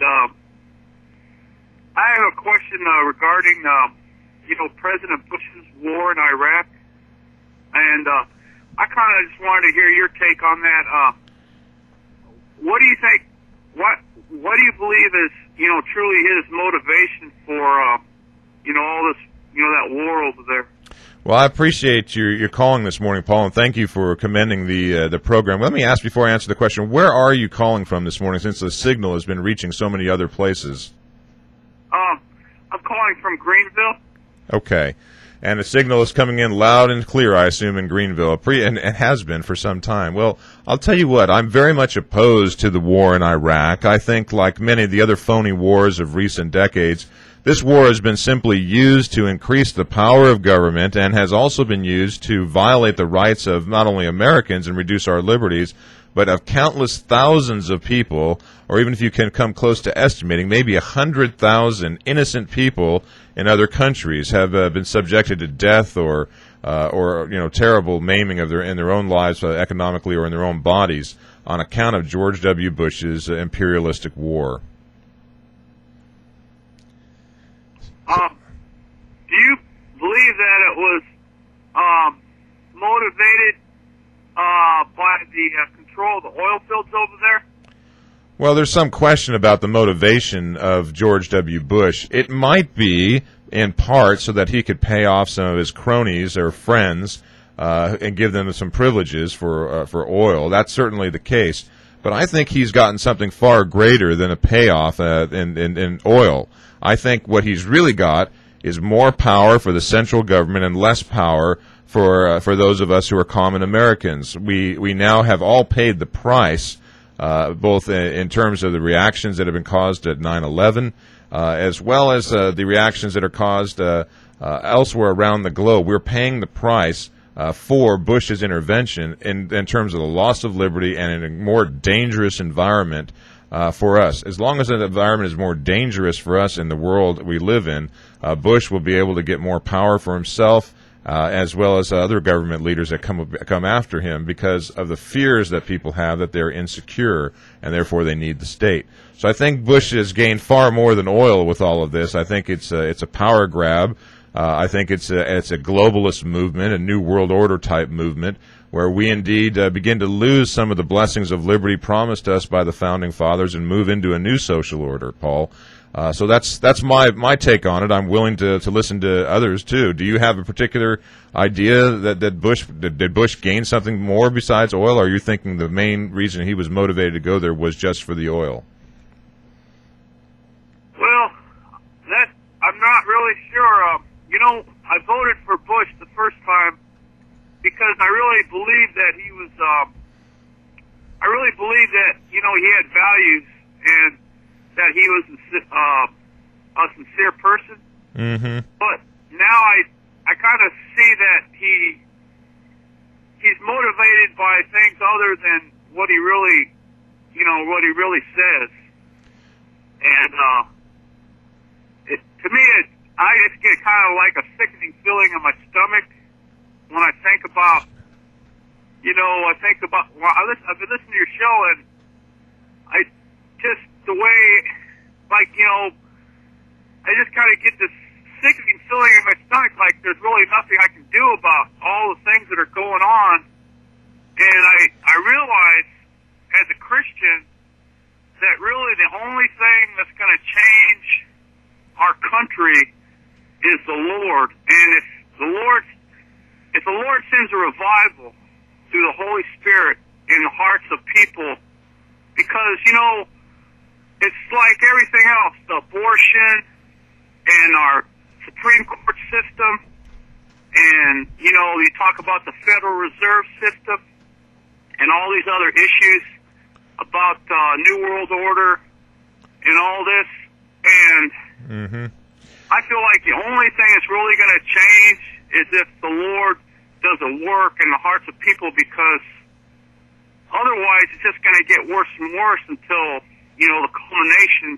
I have a question regarding, President Bush's war in Iraq. And I kind of just wanted to hear your take on that. What do you think? What do you believe is, truly his motivation for, all this, that war over there? Well, I appreciate your calling this morning, Paul, and thank you for commending the program. Let me ask before I answer the question, where are you calling from this morning, since the signal has been reaching so many other places? I'm calling from Greenville. Okay. And the signal is coming in loud and clear, I assume, in Greenville, and has been for some time. Well, I'll tell you what, I'm very much opposed to the war in Iraq. I think, like many of the other phony wars of recent decades, this war has been simply used to increase the power of government and has also been used to violate the rights of not only Americans and reduce our liberties, but of countless thousands of people, or even if you can come close to estimating, maybe 100,000 innocent people in other countries have been subjected to death or terrible maiming of in their own lives, economically or in their own bodies, on account of George W. Bush's imperialistic war. Do you believe that it was motivated by the control of the oil fields over there? Well, there's some question about the motivation of George W. Bush. It might be, in part, so that he could pay off some of his cronies or friends and give them some privileges for oil. That's certainly the case. But I think he's gotten something far greater than a payoff in oil. I think what he's really got is more power for the central government and less power for those of us who are common Americans. We now have all paid the price, both in terms of the reactions that have been caused at 9/11, as well as the reactions that are caused elsewhere around the globe. We're paying the price for Bush's intervention in terms of the loss of liberty and in a more dangerous environment for us. As long as the environment is more dangerous for us in the world we live in, Bush will be able to get more power for himself, as well as other government leaders that come after him because of the fears that people have that they're insecure and therefore they need the state. So I think Bush has gained far more than oil with all of this. I think it's a power grab. I think it's a globalist movement, a new world order type movement, where we indeed begin to lose some of the blessings of liberty promised us by the Founding Fathers and move into a new social order, Paul. So that's my take on it. I'm willing to listen to others, too. Do you have a particular idea that did Bush gain something more besides oil, or are you thinking the main reason he was motivated to go there was just for the oil? Well, I'm not really sure. I voted for Bush the first time because I really believed that he was, I really believed that, he had values and that he was a sincere person. Mm-hmm. But now I kind of see that he's motivated by things other than what he really, what he really says. And to me, I just get kind of like a sickening feeling in my stomach when I think about, I've been listening to your show, and I just, the way, I just kind of get this sickening feeling in my stomach, like there's really nothing I can do about all the things that are going on. And I realize, as a Christian, that really the only thing that's going to change our country is the Lord. And if the Lord sends a revival through the Holy Spirit in the hearts of people, because, it's like everything else, the abortion and our Supreme Court system, and, you talk about the Federal Reserve System and all these other issues about New World Order and all this, and I feel like the only thing that's really going to change is if the Lord does a work in the hearts of people, because otherwise it's just going to get worse and worse until, the culmination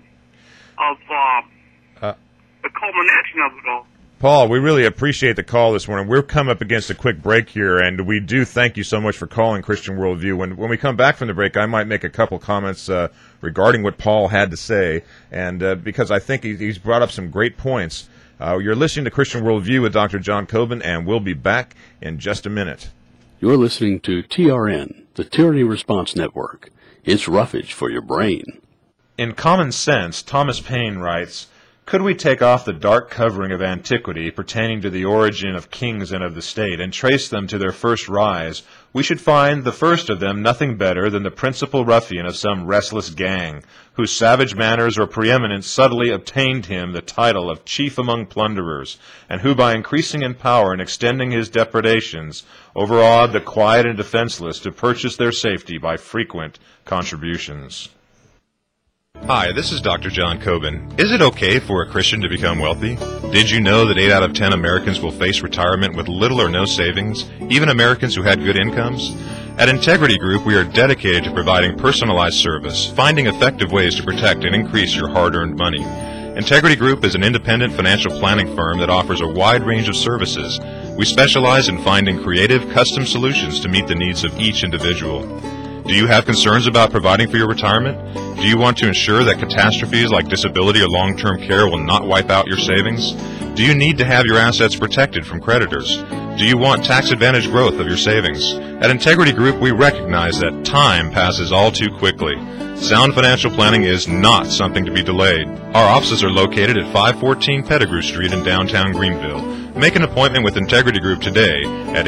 of it all. Paul, we really appreciate the call this morning. We're come up against a quick break here, and we do thank you so much for calling Christian Worldview. When we come back from the break, I might make a couple comments regarding what Paul had to say, and because I think he's brought up some great points. You're listening to Christian Worldview with Dr. John Coben, and we'll be back in just a minute. You're listening to TRN, the Tyranny Response Network. It's roughage for your brain. In Common Sense, Thomas Paine writes, "Could we take off the dark covering of antiquity pertaining to the origin of kings and of the state, and trace them to their first rise, we should find the first of them nothing better than the principal ruffian of some restless gang, whose savage manners or preeminence subtly obtained him the title of chief among plunderers, and who by increasing in power and extending his depredations, overawed the quiet and defenseless to purchase their safety by frequent contributions." Hi, this is Dr. John Coben. Is it okay for a Christian to become wealthy? Did you know that 8 out of 10 Americans will face retirement with little or no savings, even Americans who had good incomes? At Integrity Group, we are dedicated to providing personalized service, finding effective ways to protect and increase your hard-earned money. Integrity Group is an independent financial planning firm that offers a wide range of services. We specialize in finding creative, custom solutions to meet the needs of each individual. Do you have concerns about providing for your retirement? Do you want to ensure that catastrophes like disability or long-term care will not wipe out your savings? Do you need to have your assets protected from creditors? Do you want tax-advantaged growth of your savings? At Integrity Group, we recognize that time passes all too quickly. Sound financial planning is not something to be delayed. Our offices are located at 514 Pettigrew Street in downtown Greenville. Make an appointment with Integrity Group today at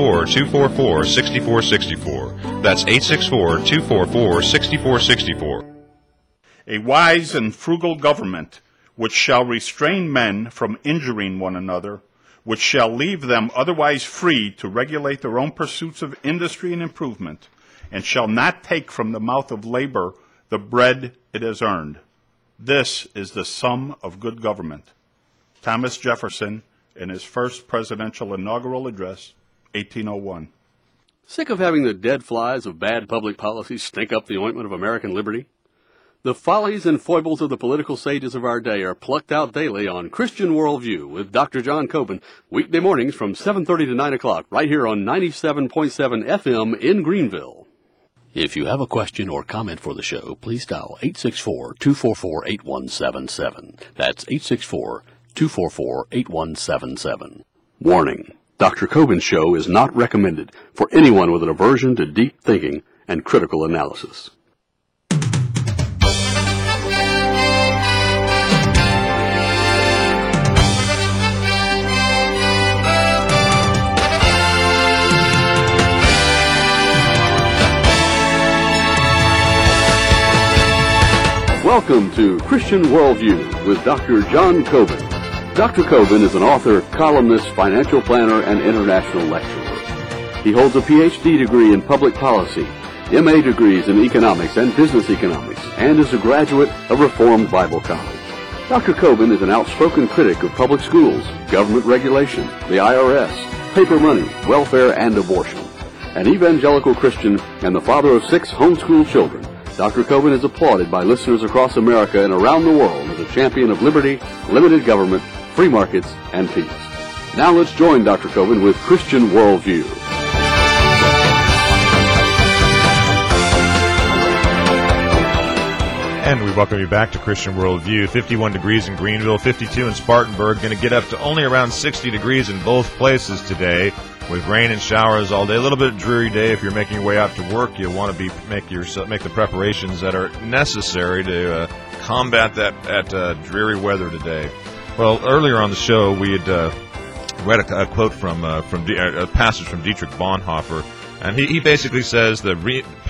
864-244-6464. That's 864-244-6464. A wise and frugal government, which shall restrain men from injuring one another, which shall leave them otherwise free to regulate their own pursuits of industry and improvement, and shall not take from the mouth of labor the bread it has earned. This is the sum of good government. Thomas Jefferson, in his first presidential inaugural address, 1801. Sick of having the dead flies of bad public policy stink up the ointment of American liberty? The follies and foibles of the political sages of our day are plucked out daily on Christian Worldview with Dr. John Coben, weekday mornings from 7:30 to 9 o'clock, right here on 97.7 FM in Greenville. If you have a question or comment for the show, please dial 864-244-8177. That's 864-244-8177. Warning. Dr. Coben's show is not recommended for anyone with an aversion to deep thinking and critical analysis. Welcome to Christian Worldview with Dr. John Coben. Dr. Coben is an author, columnist, financial planner, and international lecturer. He holds a Ph.D. degree in public policy, M.A. degrees in economics and business economics, and is a graduate of Reformed Bible College. Dr. Coben is an outspoken critic of public schools, government regulation, the IRS, paper money, welfare, and abortion. An evangelical Christian and the father of 6 homeschooled children, Dr. Coben is applauded by listeners across America and around the world as a champion of liberty, limited government, free markets, and peace. Now let's join Dr. Coben with Christian Worldview. And we welcome you back to Christian Worldview. 51 degrees in Greenville, 52 in Spartanburg. Going to get up to only around 60 degrees in both places today, with rain and showers all day. A little bit dreary day. If you're making your way out to work, you'll want to make the preparations that are necessary to combat that dreary weather today. Well, earlier on the show, we had read a quote from a passage from Dietrich Bonhoeffer, and he basically says that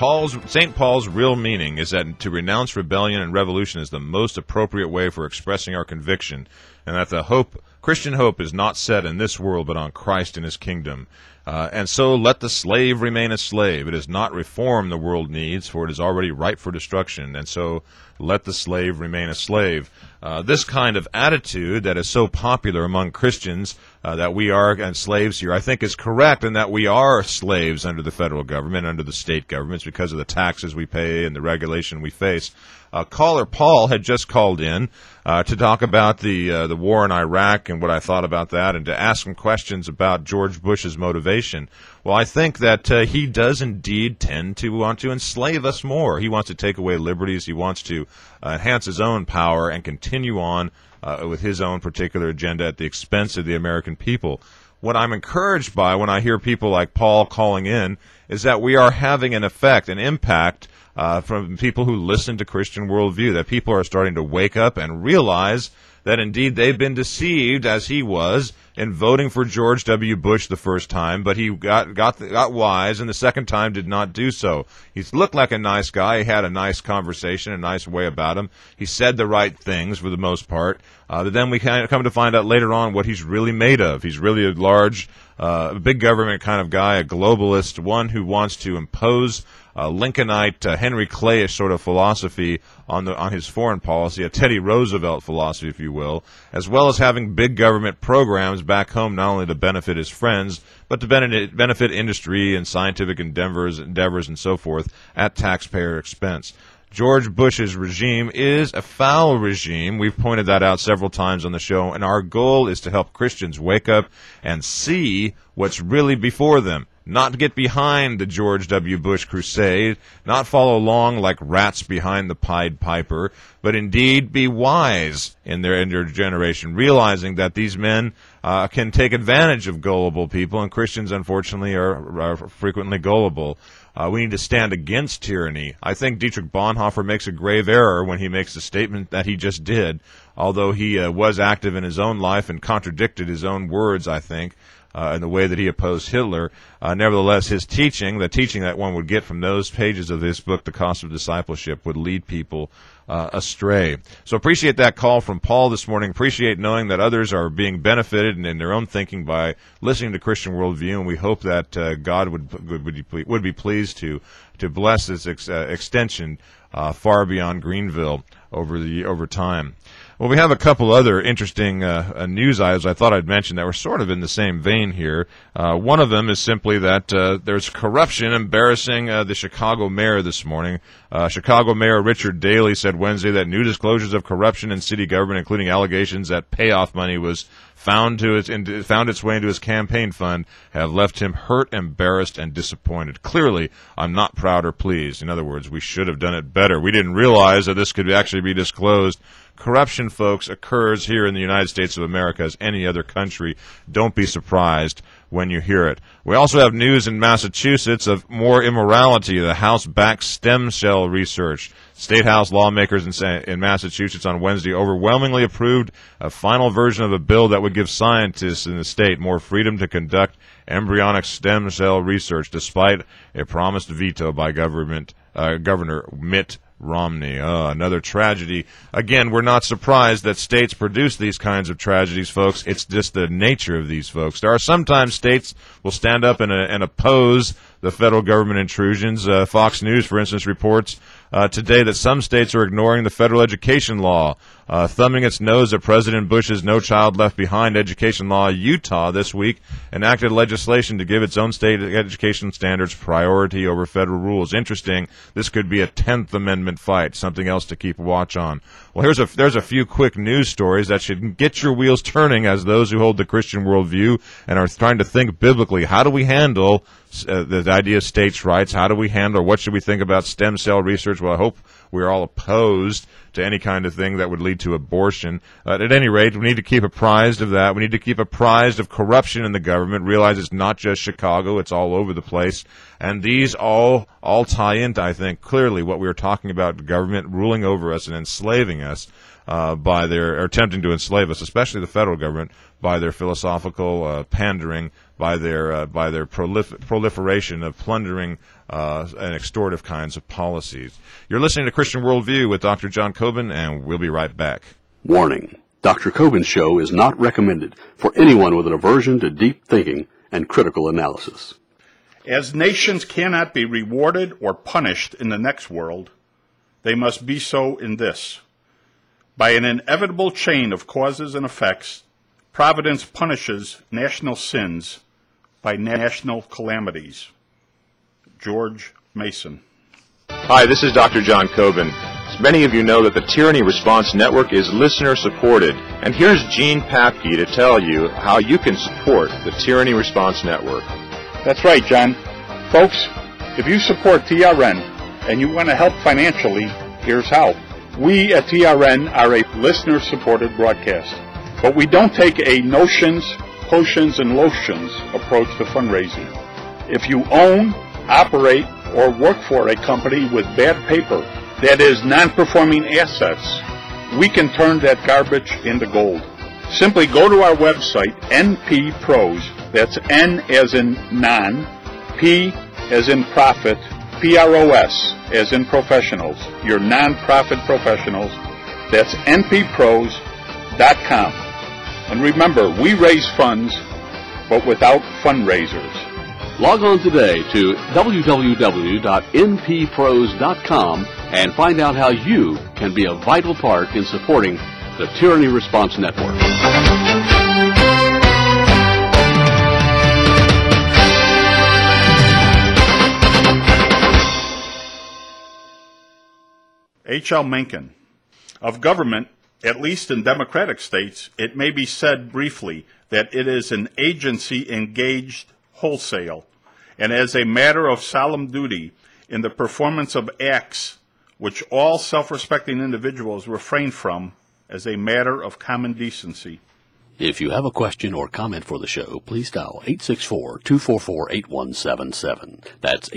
St. Paul's real meaning is that to renounce rebellion and revolution is the most appropriate way for expressing our conviction, and that Christian hope is not set in this world but on Christ and his kingdom. And so let the slave remain a slave. It is not reform the world needs, for it is already ripe for destruction. And so let the slave remain a slave. This kind of attitude that is so popular among Christians, that we are slaves here, I think is correct, in that we are slaves under the federal government, under the state governments, because of the taxes we pay and the regulation we face. Caller Paul had just called in to talk about the war in Iraq and what I thought about that, and to ask some questions about George Bush's motivation. Well, I think that he does indeed tend to want to enslave us more. He wants to take away liberties. He wants to enhance his own power and continue on with his own particular agenda at the expense of the American people. What I'm encouraged by when I hear people like Paul calling in is that we are having an effect, an impact from people who listen to Christian Worldview, that people are starting to wake up and realize that indeed they've been deceived, as he was, in voting for George W. Bush the first time, but he got wise, and the second time did not do so. He looked like a nice guy. He had a nice conversation, a nice way about him. He said the right things for the most part. But then we kind of come to find out later on what he's really made of. He's really a large, big government kind of guy, a globalist, one who wants to impose Lincolnite, Henry Clayish sort of philosophy on his foreign policy, a Teddy Roosevelt philosophy, if you will, as well as having big government programs back home, not only to benefit his friends, but to benefit industry and scientific endeavors and so forth at taxpayer expense. George Bush's regime is a foul regime. We've pointed that out several times on the show, and our goal is to help Christians wake up and see what's really before them. Not get behind the George W. Bush crusade, not follow along like rats behind the Pied Piper, but indeed be wise in their generation, realizing that these men can take advantage of gullible people, and Christians, unfortunately, are frequently gullible. We need to stand against tyranny. I think Dietrich Bonhoeffer makes a grave error when he makes the statement that he just did, although he was active in his own life and contradicted his own words, I think, in the way that he opposed Hitler. Nevertheless, his teaching, the teaching that one would get from those pages of this book, The Cost of Discipleship, would lead people astray. So appreciate that call from Paul this morning. Appreciate knowing that others are being benefited in their own thinking by listening to Christian Worldview, and we hope that God would be pleased to bless this extension far beyond Greenville over time. Well, we have a couple other interesting news items I thought I'd mention that were sort of in the same vein here. One of them is simply that there's corruption embarrassing the Chicago mayor this morning. Chicago Mayor Richard Daley said Wednesday that new disclosures of corruption in city government, including allegations that payoff money was found its way into his campaign fund, have left him hurt, embarrassed, and disappointed. Clearly, I'm not proud or pleased. In other words, we should have done it better. We didn't realize that this could actually be disclosed. Corruption, folks, occurs here in the United States of America as any other country. Don't be surprised when you hear it. We also have news in Massachusetts of more immorality. The House backs stem cell research. State House lawmakers in Massachusetts on Wednesday overwhelmingly approved a final version of a bill that would give scientists in the state more freedom to conduct embryonic stem cell research, despite a promised veto by Governor Mitt Romney. Another tragedy. Again, we're not surprised that states produce these kinds of tragedies, folks. It's just the nature of these folks. There are sometimes states will stand up and oppose the federal government intrusions. Fox News, for instance, reports today that some states are ignoring the federal education law, thumbing its nose at President Bush's No Child Left Behind education law. Utah this week enacted legislation to give its own state education standards priority over federal rules. Interesting. This could be a 10th Amendment fight, something else to keep a watch on. Well, there's a few quick news stories that should get your wheels turning as those who hold the Christian worldview and are trying to think biblically. How do we handle the idea of states' rights? How do we handle, what should we think about stem cell research? Well, I hope we're all opposed to any kind of thing that would lead to abortion. At any rate, we need to keep apprised of that. We need to keep apprised of corruption in the government, realize it's not just Chicago, it's all over the place. And these all tie into, I think, clearly what we were talking about, the government ruling over us and enslaving us or attempting to enslave us, especially the federal government, by their philosophical pandering, by their proliferation of plundering and extortive kinds of policies. You're listening to Christian Worldview with Dr. John Coben, and we'll be right back. Warning. Dr. Coben's show is not recommended for anyone with an aversion to deep thinking and critical analysis. As nations cannot be rewarded or punished in the next world, they must be so in this. By an inevitable chain of causes and effects, Providence punishes national sins by national calamities. George Mason. Hi, this is Dr. John Coben. As many of you know that the Tyranny Response Network is listener-supported. And here's Gene Papke to tell you how you can support the Tyranny Response Network. That's right, John. Folks, if you support TRN and you want to help financially, here's how. We at TRN are a listener-supported broadcast, but we don't take a notions, potions, and lotions approach to fundraising. If you own, operate, or work for a company with bad paper, that is, non-performing assets, we can turn that garbage into gold. Simply go to our website, NPPros, that's N as in non, P as in profit, PROS as in professionals, your non-profit professionals. That's nppros.com. And remember, we raise funds, but without fundraisers. Log on today to www.nppros.com and find out how you can be a vital part in supporting the Tyranny Response Network. H.L. Mencken. Of government, at least in democratic states, it may be said briefly that it is an agency engaged wholesale, and as a matter of solemn duty in the performance of acts which all self-respecting individuals refrain from as a matter of common decency. If you have a question or comment for the show, please dial 864-244-8177. That's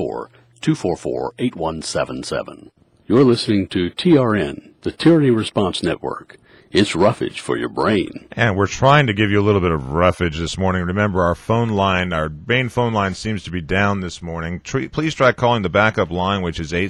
864-244-8177. You're listening to TRN, the Tyranny Response Network. It's roughage for your brain. And we're trying to give you a little bit of roughage this morning. Remember, our main phone line seems to be down this morning. Please try calling the backup line, which is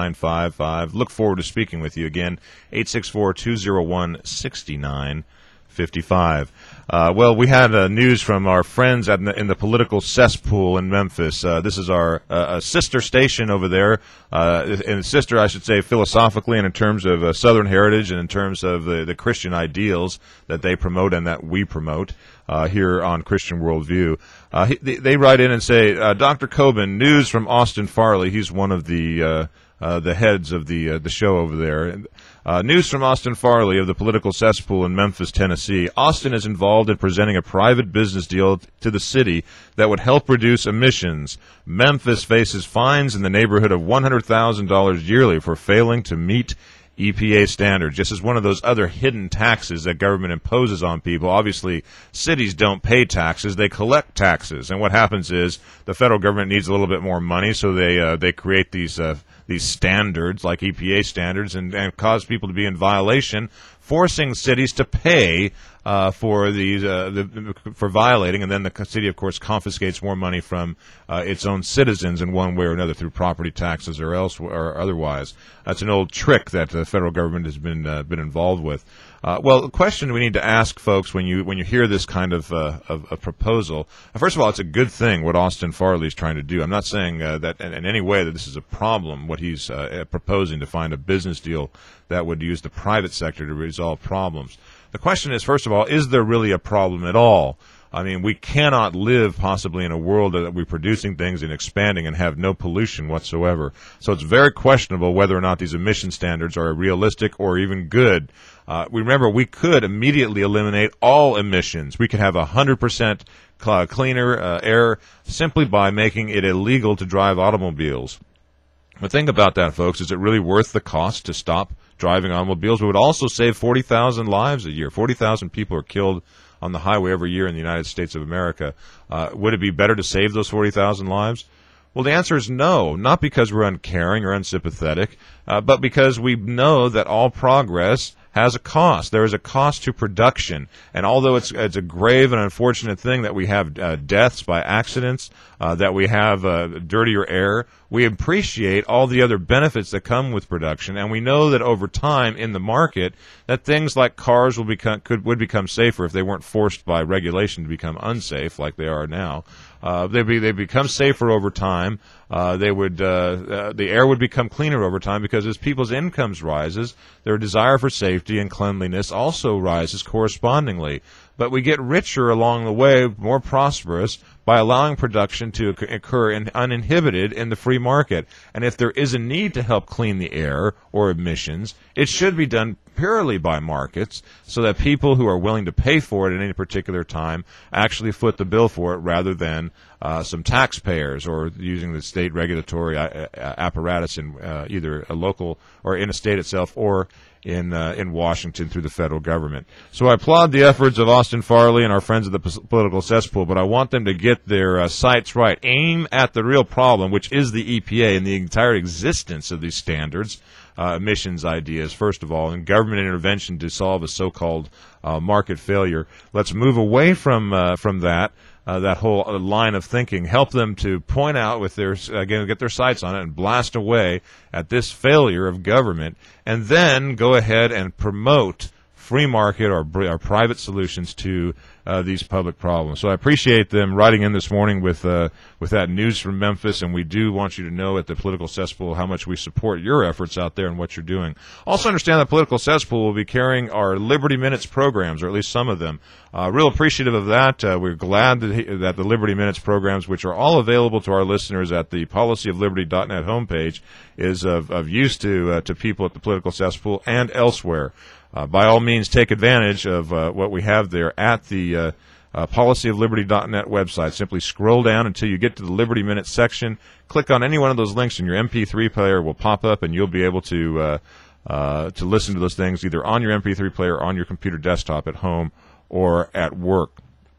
864-201-6955. Look forward to speaking with you again, 864-201-6955. 55. Well, we had news from our friends in the political cesspool in Memphis. This is our sister station over there, and sister, I should say, philosophically and in terms of Southern heritage and in terms of the Christian ideals that they promote and that we promote here on Christian Worldview. They write in and say, Dr. Coben, news from Austin Farley. He's one of the heads of the show over there. News from Austin Farley of the political cesspool in Memphis, Tennessee. Austin is involved in presenting a private business deal to the city that would help reduce emissions. Memphis faces fines in the neighborhood of $100,000 yearly for failing to meet EPA standards. Just as one of those other hidden taxes that government imposes on people. Obviously, cities don't pay taxes; they collect taxes. And what happens is the federal government needs a little bit more money, so they create these standards like EPA standards and cause people to be in violation, forcing cities to pay for for violating, and then the city, of course, confiscates more money from its own citizens in one way or another through property taxes or otherwise. That's an old trick that the federal government has been involved with. Well, the question we need to ask folks when you hear this kind of a proposal, first of all, it's a good thing what Austin Farley is trying to do. I'm not saying that in any way that this is a problem, what he's proposing to find a business deal that would use the private sector to resolve problems. The question is, first of all, is there really a problem at all? I mean, we cannot live possibly in a world that we're producing things and expanding and have no pollution whatsoever. So it's very questionable whether or not these emission standards are realistic or even good. Remember, we could immediately eliminate all emissions. We could have 100% cleaner air simply by making it illegal to drive automobiles. The thing about that, folks, is it really worth the cost to stop driving automobiles? We would also save 40,000 lives a year. 40,000 people are killed on the highway every year in the United States of America. Would it be better to save those 40,000 lives? Well, the answer is no, not because we're uncaring or unsympathetic, but because we know that all progress has a cost. There is a cost to production, and although it's a grave and unfortunate thing that we have deaths by accidents, that we have dirtier air, we appreciate all the other benefits that come with production, and we know that over time in the market that things like cars would become safer if they weren't forced by regulation to become unsafe like they are now. They become safer over time. The air would become cleaner over time because as people's incomes rises, their desire for safety and cleanliness also rises correspondingly. But we get richer along the way, more prosperous, by allowing production to occur uninhibited in the free market. And if there is a need to help clean the air or emissions, it should be done purely by markets so that people who are willing to pay for it at any particular time actually foot the bill for it rather than some taxpayers or using the state regulatory apparatus in either a local or in a state itself or in Washington through the federal government. So I applaud the efforts of Austin Farley and our friends at the political cesspool, but I want them to get their sights right. Aim at the real problem, which is the EPA and the entire existence of these standards, emissions ideas, first of all, and government intervention to solve a so-called market failure. Let's move away from that. That whole line of thinking, help them to point out with get their sights on it and blast away at this failure of government, and then go ahead and promote free market or private solutions to these public problems. So I appreciate them writing in this morning with that news from Memphis, and we do want you to know at the Political Cesspool how much we support your efforts out there and what you're doing. Also understand that Political Cesspool will be carrying our Liberty Minutes programs, or at least some of them. Real appreciative of that. We're glad that the Liberty Minutes programs, which are all available to our listeners at the policyofliberty.net homepage, is of use to people at the Political Cesspool and elsewhere. By all means, take advantage of what we have there at the policyofliberty.net website. Simply scroll down until you get to the Liberty Minutes section. Click on any one of those links, and your MP3 player will pop up, and you'll be able to listen to those things either on your MP3 player or on your computer desktop at home or at work.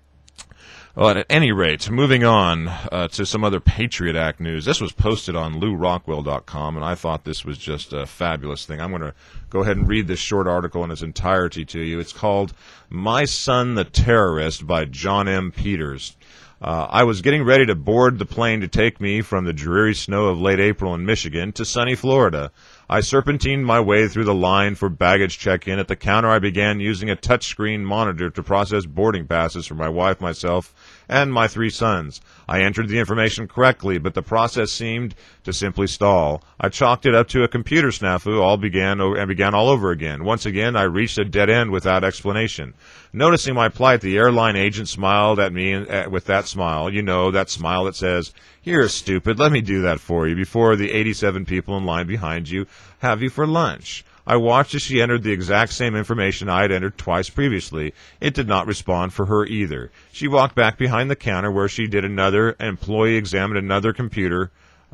Well, at any rate, moving on to some other Patriot Act news. This was posted on LouRockwell.com, and I thought this was just a fabulous thing. I'm going to go ahead and read this short article in its entirety to you. It's called My Son the Terrorist by John M. Peters. I was getting ready to board the plane to take me from the dreary snow of late April in Michigan to sunny Florida. I serpentined my way through the line for baggage check-in. At the counter, I began using a touchscreen monitor to process boarding passes for my wife, myself, and my 3 sons. I entered the information correctly, but the process seemed to simply stall. I chalked it up to a computer snafu, began all over again. Once again, I reached a dead end without explanation. Noticing my plight, the airline agent smiled at me with that smile. You know, that smile that says, "Here, stupid, let me do that for you before the 87 people in line behind you have you for lunch." I watched as she entered the exact same information I had entered twice previously. It did not respond for her either. She walked back behind the counter where she and another employee examined another computer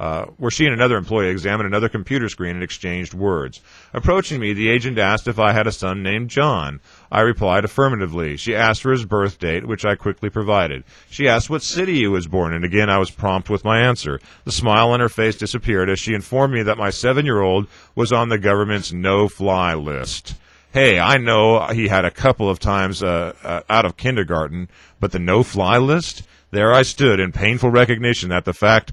screen and exchanged words. Approaching me, the agent asked if I had a son named John. I replied affirmatively. She asked for his birth date, which I quickly provided. She asked what city he was born in. Again, I was prompt with my answer. The smile on her face disappeared as she informed me that my 7-year-old was on the government's no-fly list. Hey, I know he had a couple of times out of kindergarten, but the no-fly list? There I stood in painful recognition that despite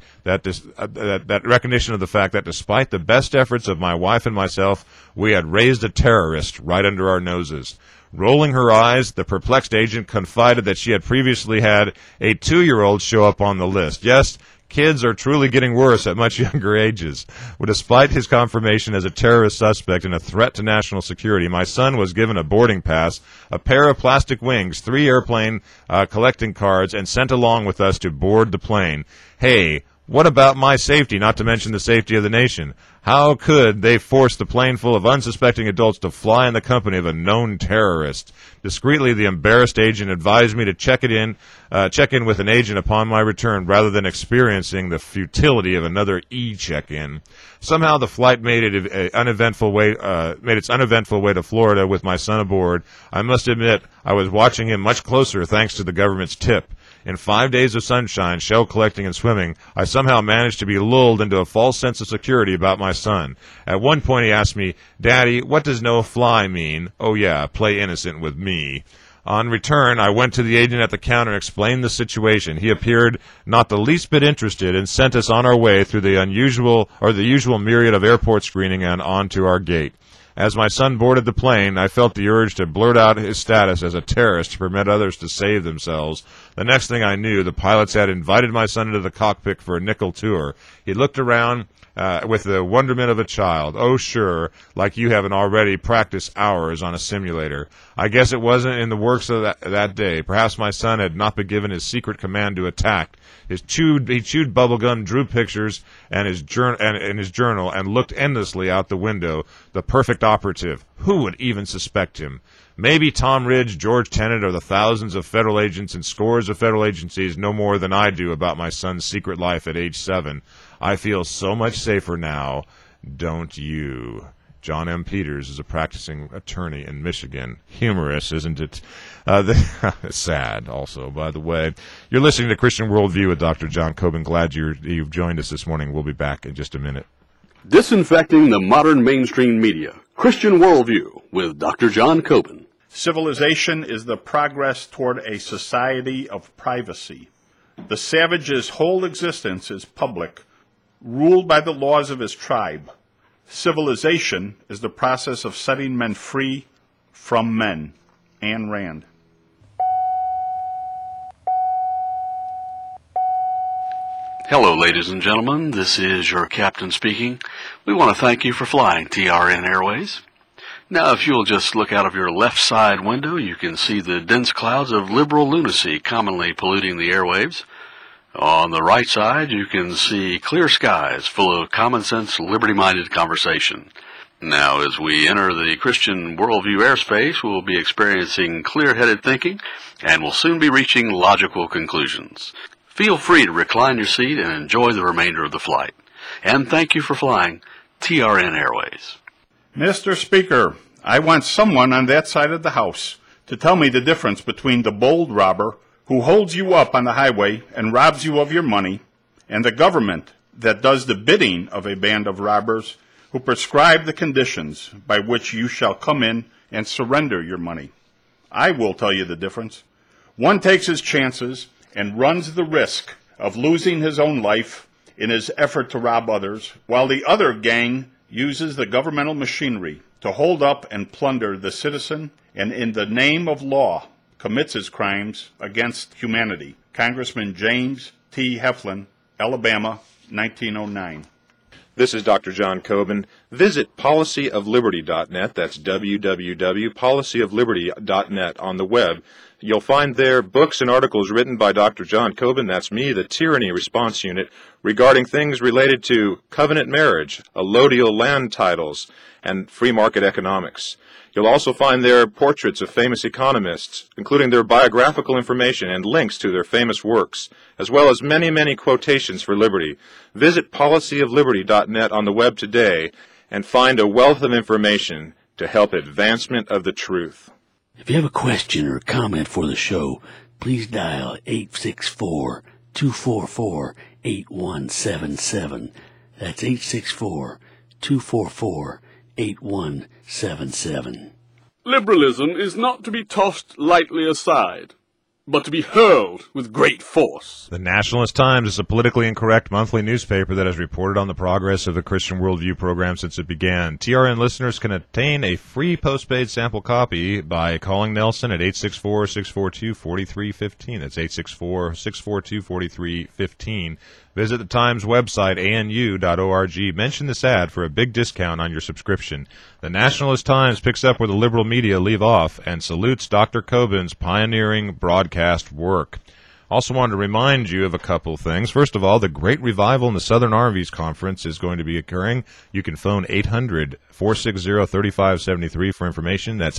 the best efforts of my wife and myself, we had raised a terrorist right under our noses. Rolling her eyes, the perplexed agent confided that she had previously had a 2-year-old show up on the list. Yes, kids are truly getting worse at much younger ages. Well, despite his confirmation as a terrorist suspect and a threat to national security, my son was given a boarding pass, a pair of plastic wings, 3 airplane collecting cards, and sent along with us to board the plane. Hey, what about my safety, not to mention the safety of the nation? How could they force the plane full of unsuspecting adults to fly in the company of a known terrorist? Discreetly, the embarrassed agent advised me to check in with an agent upon my return, rather than experiencing the futility of another e-check-in. Somehow, the flight made its uneventful way to Florida with my son aboard. I must admit, I was watching him much closer thanks to the government's tip. In 5 days of sunshine, shell collecting, and swimming, I somehow managed to be lulled into a false sense of security about my son. At one point he asked me, "Daddy, what does no fly mean?" Oh yeah, play innocent with me. On return, I went to the agent at the counter and explained the situation. He appeared not the least bit interested and sent us on our way through the usual myriad of airport screening and on to our gate. As my son boarded the plane, I felt the urge to blurt out his status as a terrorist to permit others to save themselves. The next thing I knew, the pilots had invited my son into the cockpit for a nickel tour. He looked around with the wonderment of a child. Oh, sure, like you haven't already practiced hours on a simulator. I guess it wasn't in the works of that day. Perhaps my son had not been given his secret command to attack. He chewed bubblegum, drew pictures in his journal, and looked endlessly out the window. The perfect operative. Who would even suspect him? Maybe Tom Ridge, George Tenet, or the thousands of federal agents and scores of federal agencies know more than I do about my son's secret life at age 7. I feel so much safer now, don't you? John M. Peters is a practicing attorney in Michigan. Humorous, isn't it? Sad, also, by the way. You're listening to Christian Worldview with Dr. John Coben. Glad you've joined us this morning. We'll be back in just a minute. Disinfecting the modern mainstream media. Christian Worldview with Dr. John Coben. Civilization is the progress toward a society of privacy. The savage's whole existence is public, ruled by the laws of his tribe. Civilization is the process of setting men free from men. Ayn Rand. Hello, ladies and gentlemen. This is your captain speaking. We want to thank you for flying TRN Airways. Now, if you'll just look out of your left side window, you can see the dense clouds of liberal lunacy commonly polluting the airwaves. On the right side, you can see clear skies full of common sense, liberty-minded conversation. Now, as we enter the Christian Worldview airspace, we'll be experiencing clear-headed thinking and will soon be reaching logical conclusions. Feel free to recline your seat and enjoy the remainder of the flight. And thank you for flying TRN Airways. Mr. Speaker, I want someone on that side of the House to tell me the difference between the bold robber who holds you up on the highway and robs you of your money, and the government that does the bidding of a band of robbers who prescribe the conditions by which you shall come in and surrender your money. I will tell you the difference. One takes his chances and runs the risk of losing his own life in his effort to rob others, while the other gang uses the governmental machinery to hold up and plunder the citizen, and in the name of law commits his crimes against humanity. Congressman James T. Heflin, Alabama, 1909. This is Dr. John Coben. Visit policyofliberty.net. That's www.policyofliberty.net on the web. You'll find there books and articles written by Dr. John Coben, that's me, the Tyranny Response Unit, regarding things related to covenant marriage, allodial land titles, and free market economics. You'll also find there portraits of famous economists, including their biographical information and links to their famous works, as well as many, many quotations for liberty. Visit policyofliberty.net on the web today and find a wealth of information to help advancement of the truth. If you have a question or a comment for the show, please dial 864-244-8177. That's 864-244-8177. Liberalism is not to be tossed lightly aside, but to be hurled with great force. The Nationalist Times is a politically incorrect monthly newspaper that has reported on the progress of the Christian Worldview program since it began. TRN listeners can obtain a free postpaid sample copy by calling Nelson at 864-642-4315. That's 864-642-4315. Visit the Times website, anu.org. Mention this ad for a big discount on your subscription. The Nationalist Times picks up where the liberal media leave off and salutes Dr. Coben's pioneering broadcast work. Also wanted to remind you of a couple things. First of all, the Great Revival in the Southern Armies Conference is going to be occurring. You can phone 800-460-3573 for information. That's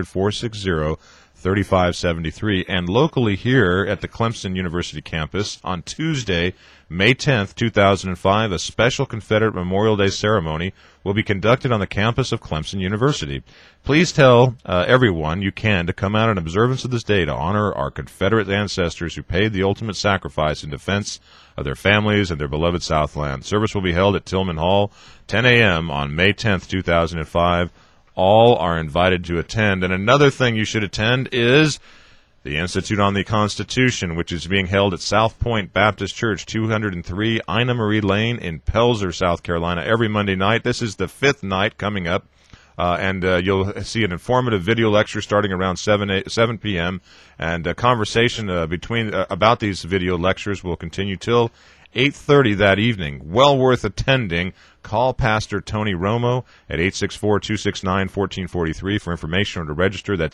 800-460-3573. And locally here at the Clemson University campus on Tuesday, May 10th, 2005, a special Confederate Memorial Day ceremony will be conducted on the campus of Clemson University. Please tell everyone you can to come out in observance of this day to honor our Confederate ancestors who paid the ultimate sacrifice in defense of their families and their beloved Southland. Service will be held at Tillman Hall, 10 a.m. on May 10th, 2005. All are invited to attend. And another thing you should attend is the Institute on the Constitution, which is being held at South Point Baptist Church, 203 Ina Marie Lane in Pelzer, South Carolina, every Monday night. This is the 5th night coming up, and you'll see an informative video lecture starting around 7 p.m., and a conversation about these video lectures will continue till 8:30 that evening. Well worth attending. Call Pastor Tony Romo at 864-269-1443 for information or to register. That's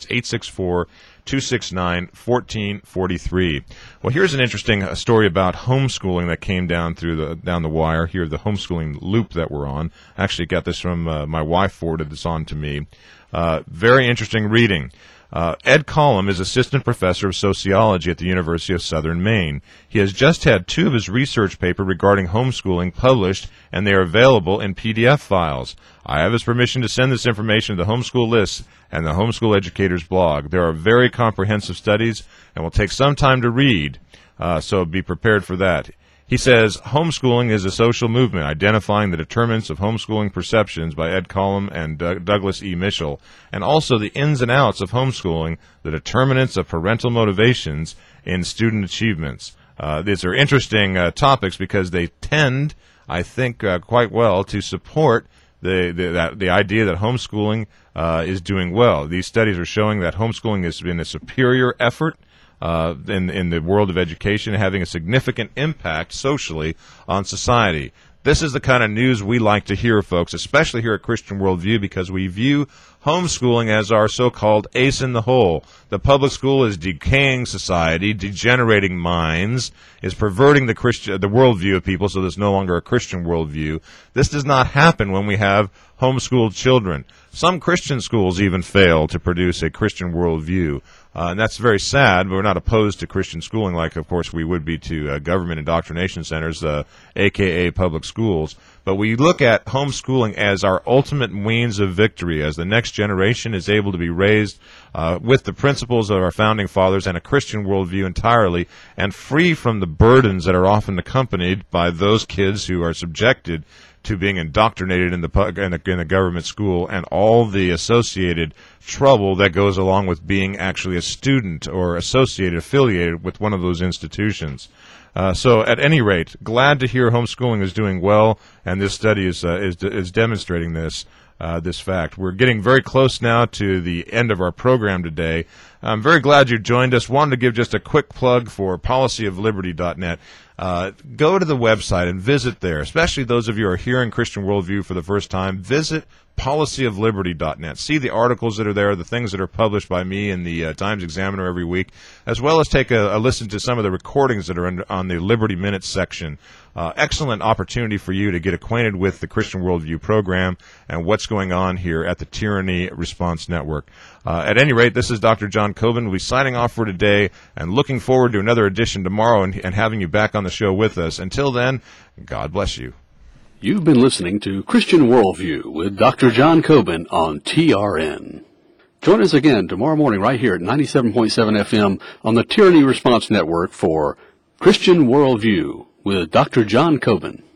864-269-1443. Well, here's an interesting story about homeschooling that came down the wire here, the homeschooling loop that we're on. I actually got this from my wife, forwarded this on to me. Very interesting reading. Ed Collum is assistant professor of sociology at the University of Southern Maine. He has just had 2 of his research papers regarding homeschooling published, and they are available in PDF files. I have his permission to send this information to the Homeschool List and the Homeschool Educators blog. There are very comprehensive studies and will take some time to read, so be prepared for that. He says, homeschooling is a social movement, identifying the determinants of homeschooling perceptions by Ed Collum and Douglas E. Mitchell, and also the ins and outs of homeschooling, the determinants of parental motivations in student achievements. These are interesting topics because they tend, I think, quite well to support the idea that homeschooling is doing well. These studies are showing that homeschooling has been a superior effort in the world of education, having a significant impact socially on society. This is the kind of news we like to hear, folks, especially here at Christian Worldview, because we view homeschooling as our so-called ace in the hole. The public school is decaying society, degenerating minds, is perverting the worldview of people, so there's no longer a Christian worldview. This does not happen when we have homeschooled children. Some Christian schools even fail to produce a Christian worldview. And that's very sad, but we're not opposed to Christian schooling like, of course, we would be to government indoctrination centers, a.k.a. public schools. But we look at homeschooling as our ultimate means of victory, as the next generation is able to be raised with the principles of our founding fathers and a Christian worldview entirely, and free from the burdens that are often accompanied by those kids who are subjected to being indoctrinated in the government school and all the associated trouble that goes along with being actually a student or affiliated with one of those institutions. So at any rate, glad to hear homeschooling is doing well, and this study is demonstrating this fact. We're getting very close now to the end of our program today. I'm very glad you joined us. Wanted to give just a quick plug for policyofliberty.net. Go to the website and visit there, especially those of you who are hearing Christian Worldview for the first time. Visit policyofliberty.net. See the articles that are there, the things that are published by me in the Times Examiner every week, as well as take a listen to some of the recordings that are on the Liberty Minutes section. Excellent opportunity for you to get acquainted with the Christian Worldview program and what's going on here at the Tyranny Response Network. At any rate, this is Dr. John Coben. We'll be signing off for today and looking forward to another edition tomorrow and having you back on the show with us. Until then, God bless you. You've been listening to Christian Worldview with Dr. John Coben on TRN. Join us again tomorrow morning right here at 97.7 FM on the Tyranny Response Network for Christian Worldview with Dr. John Coben.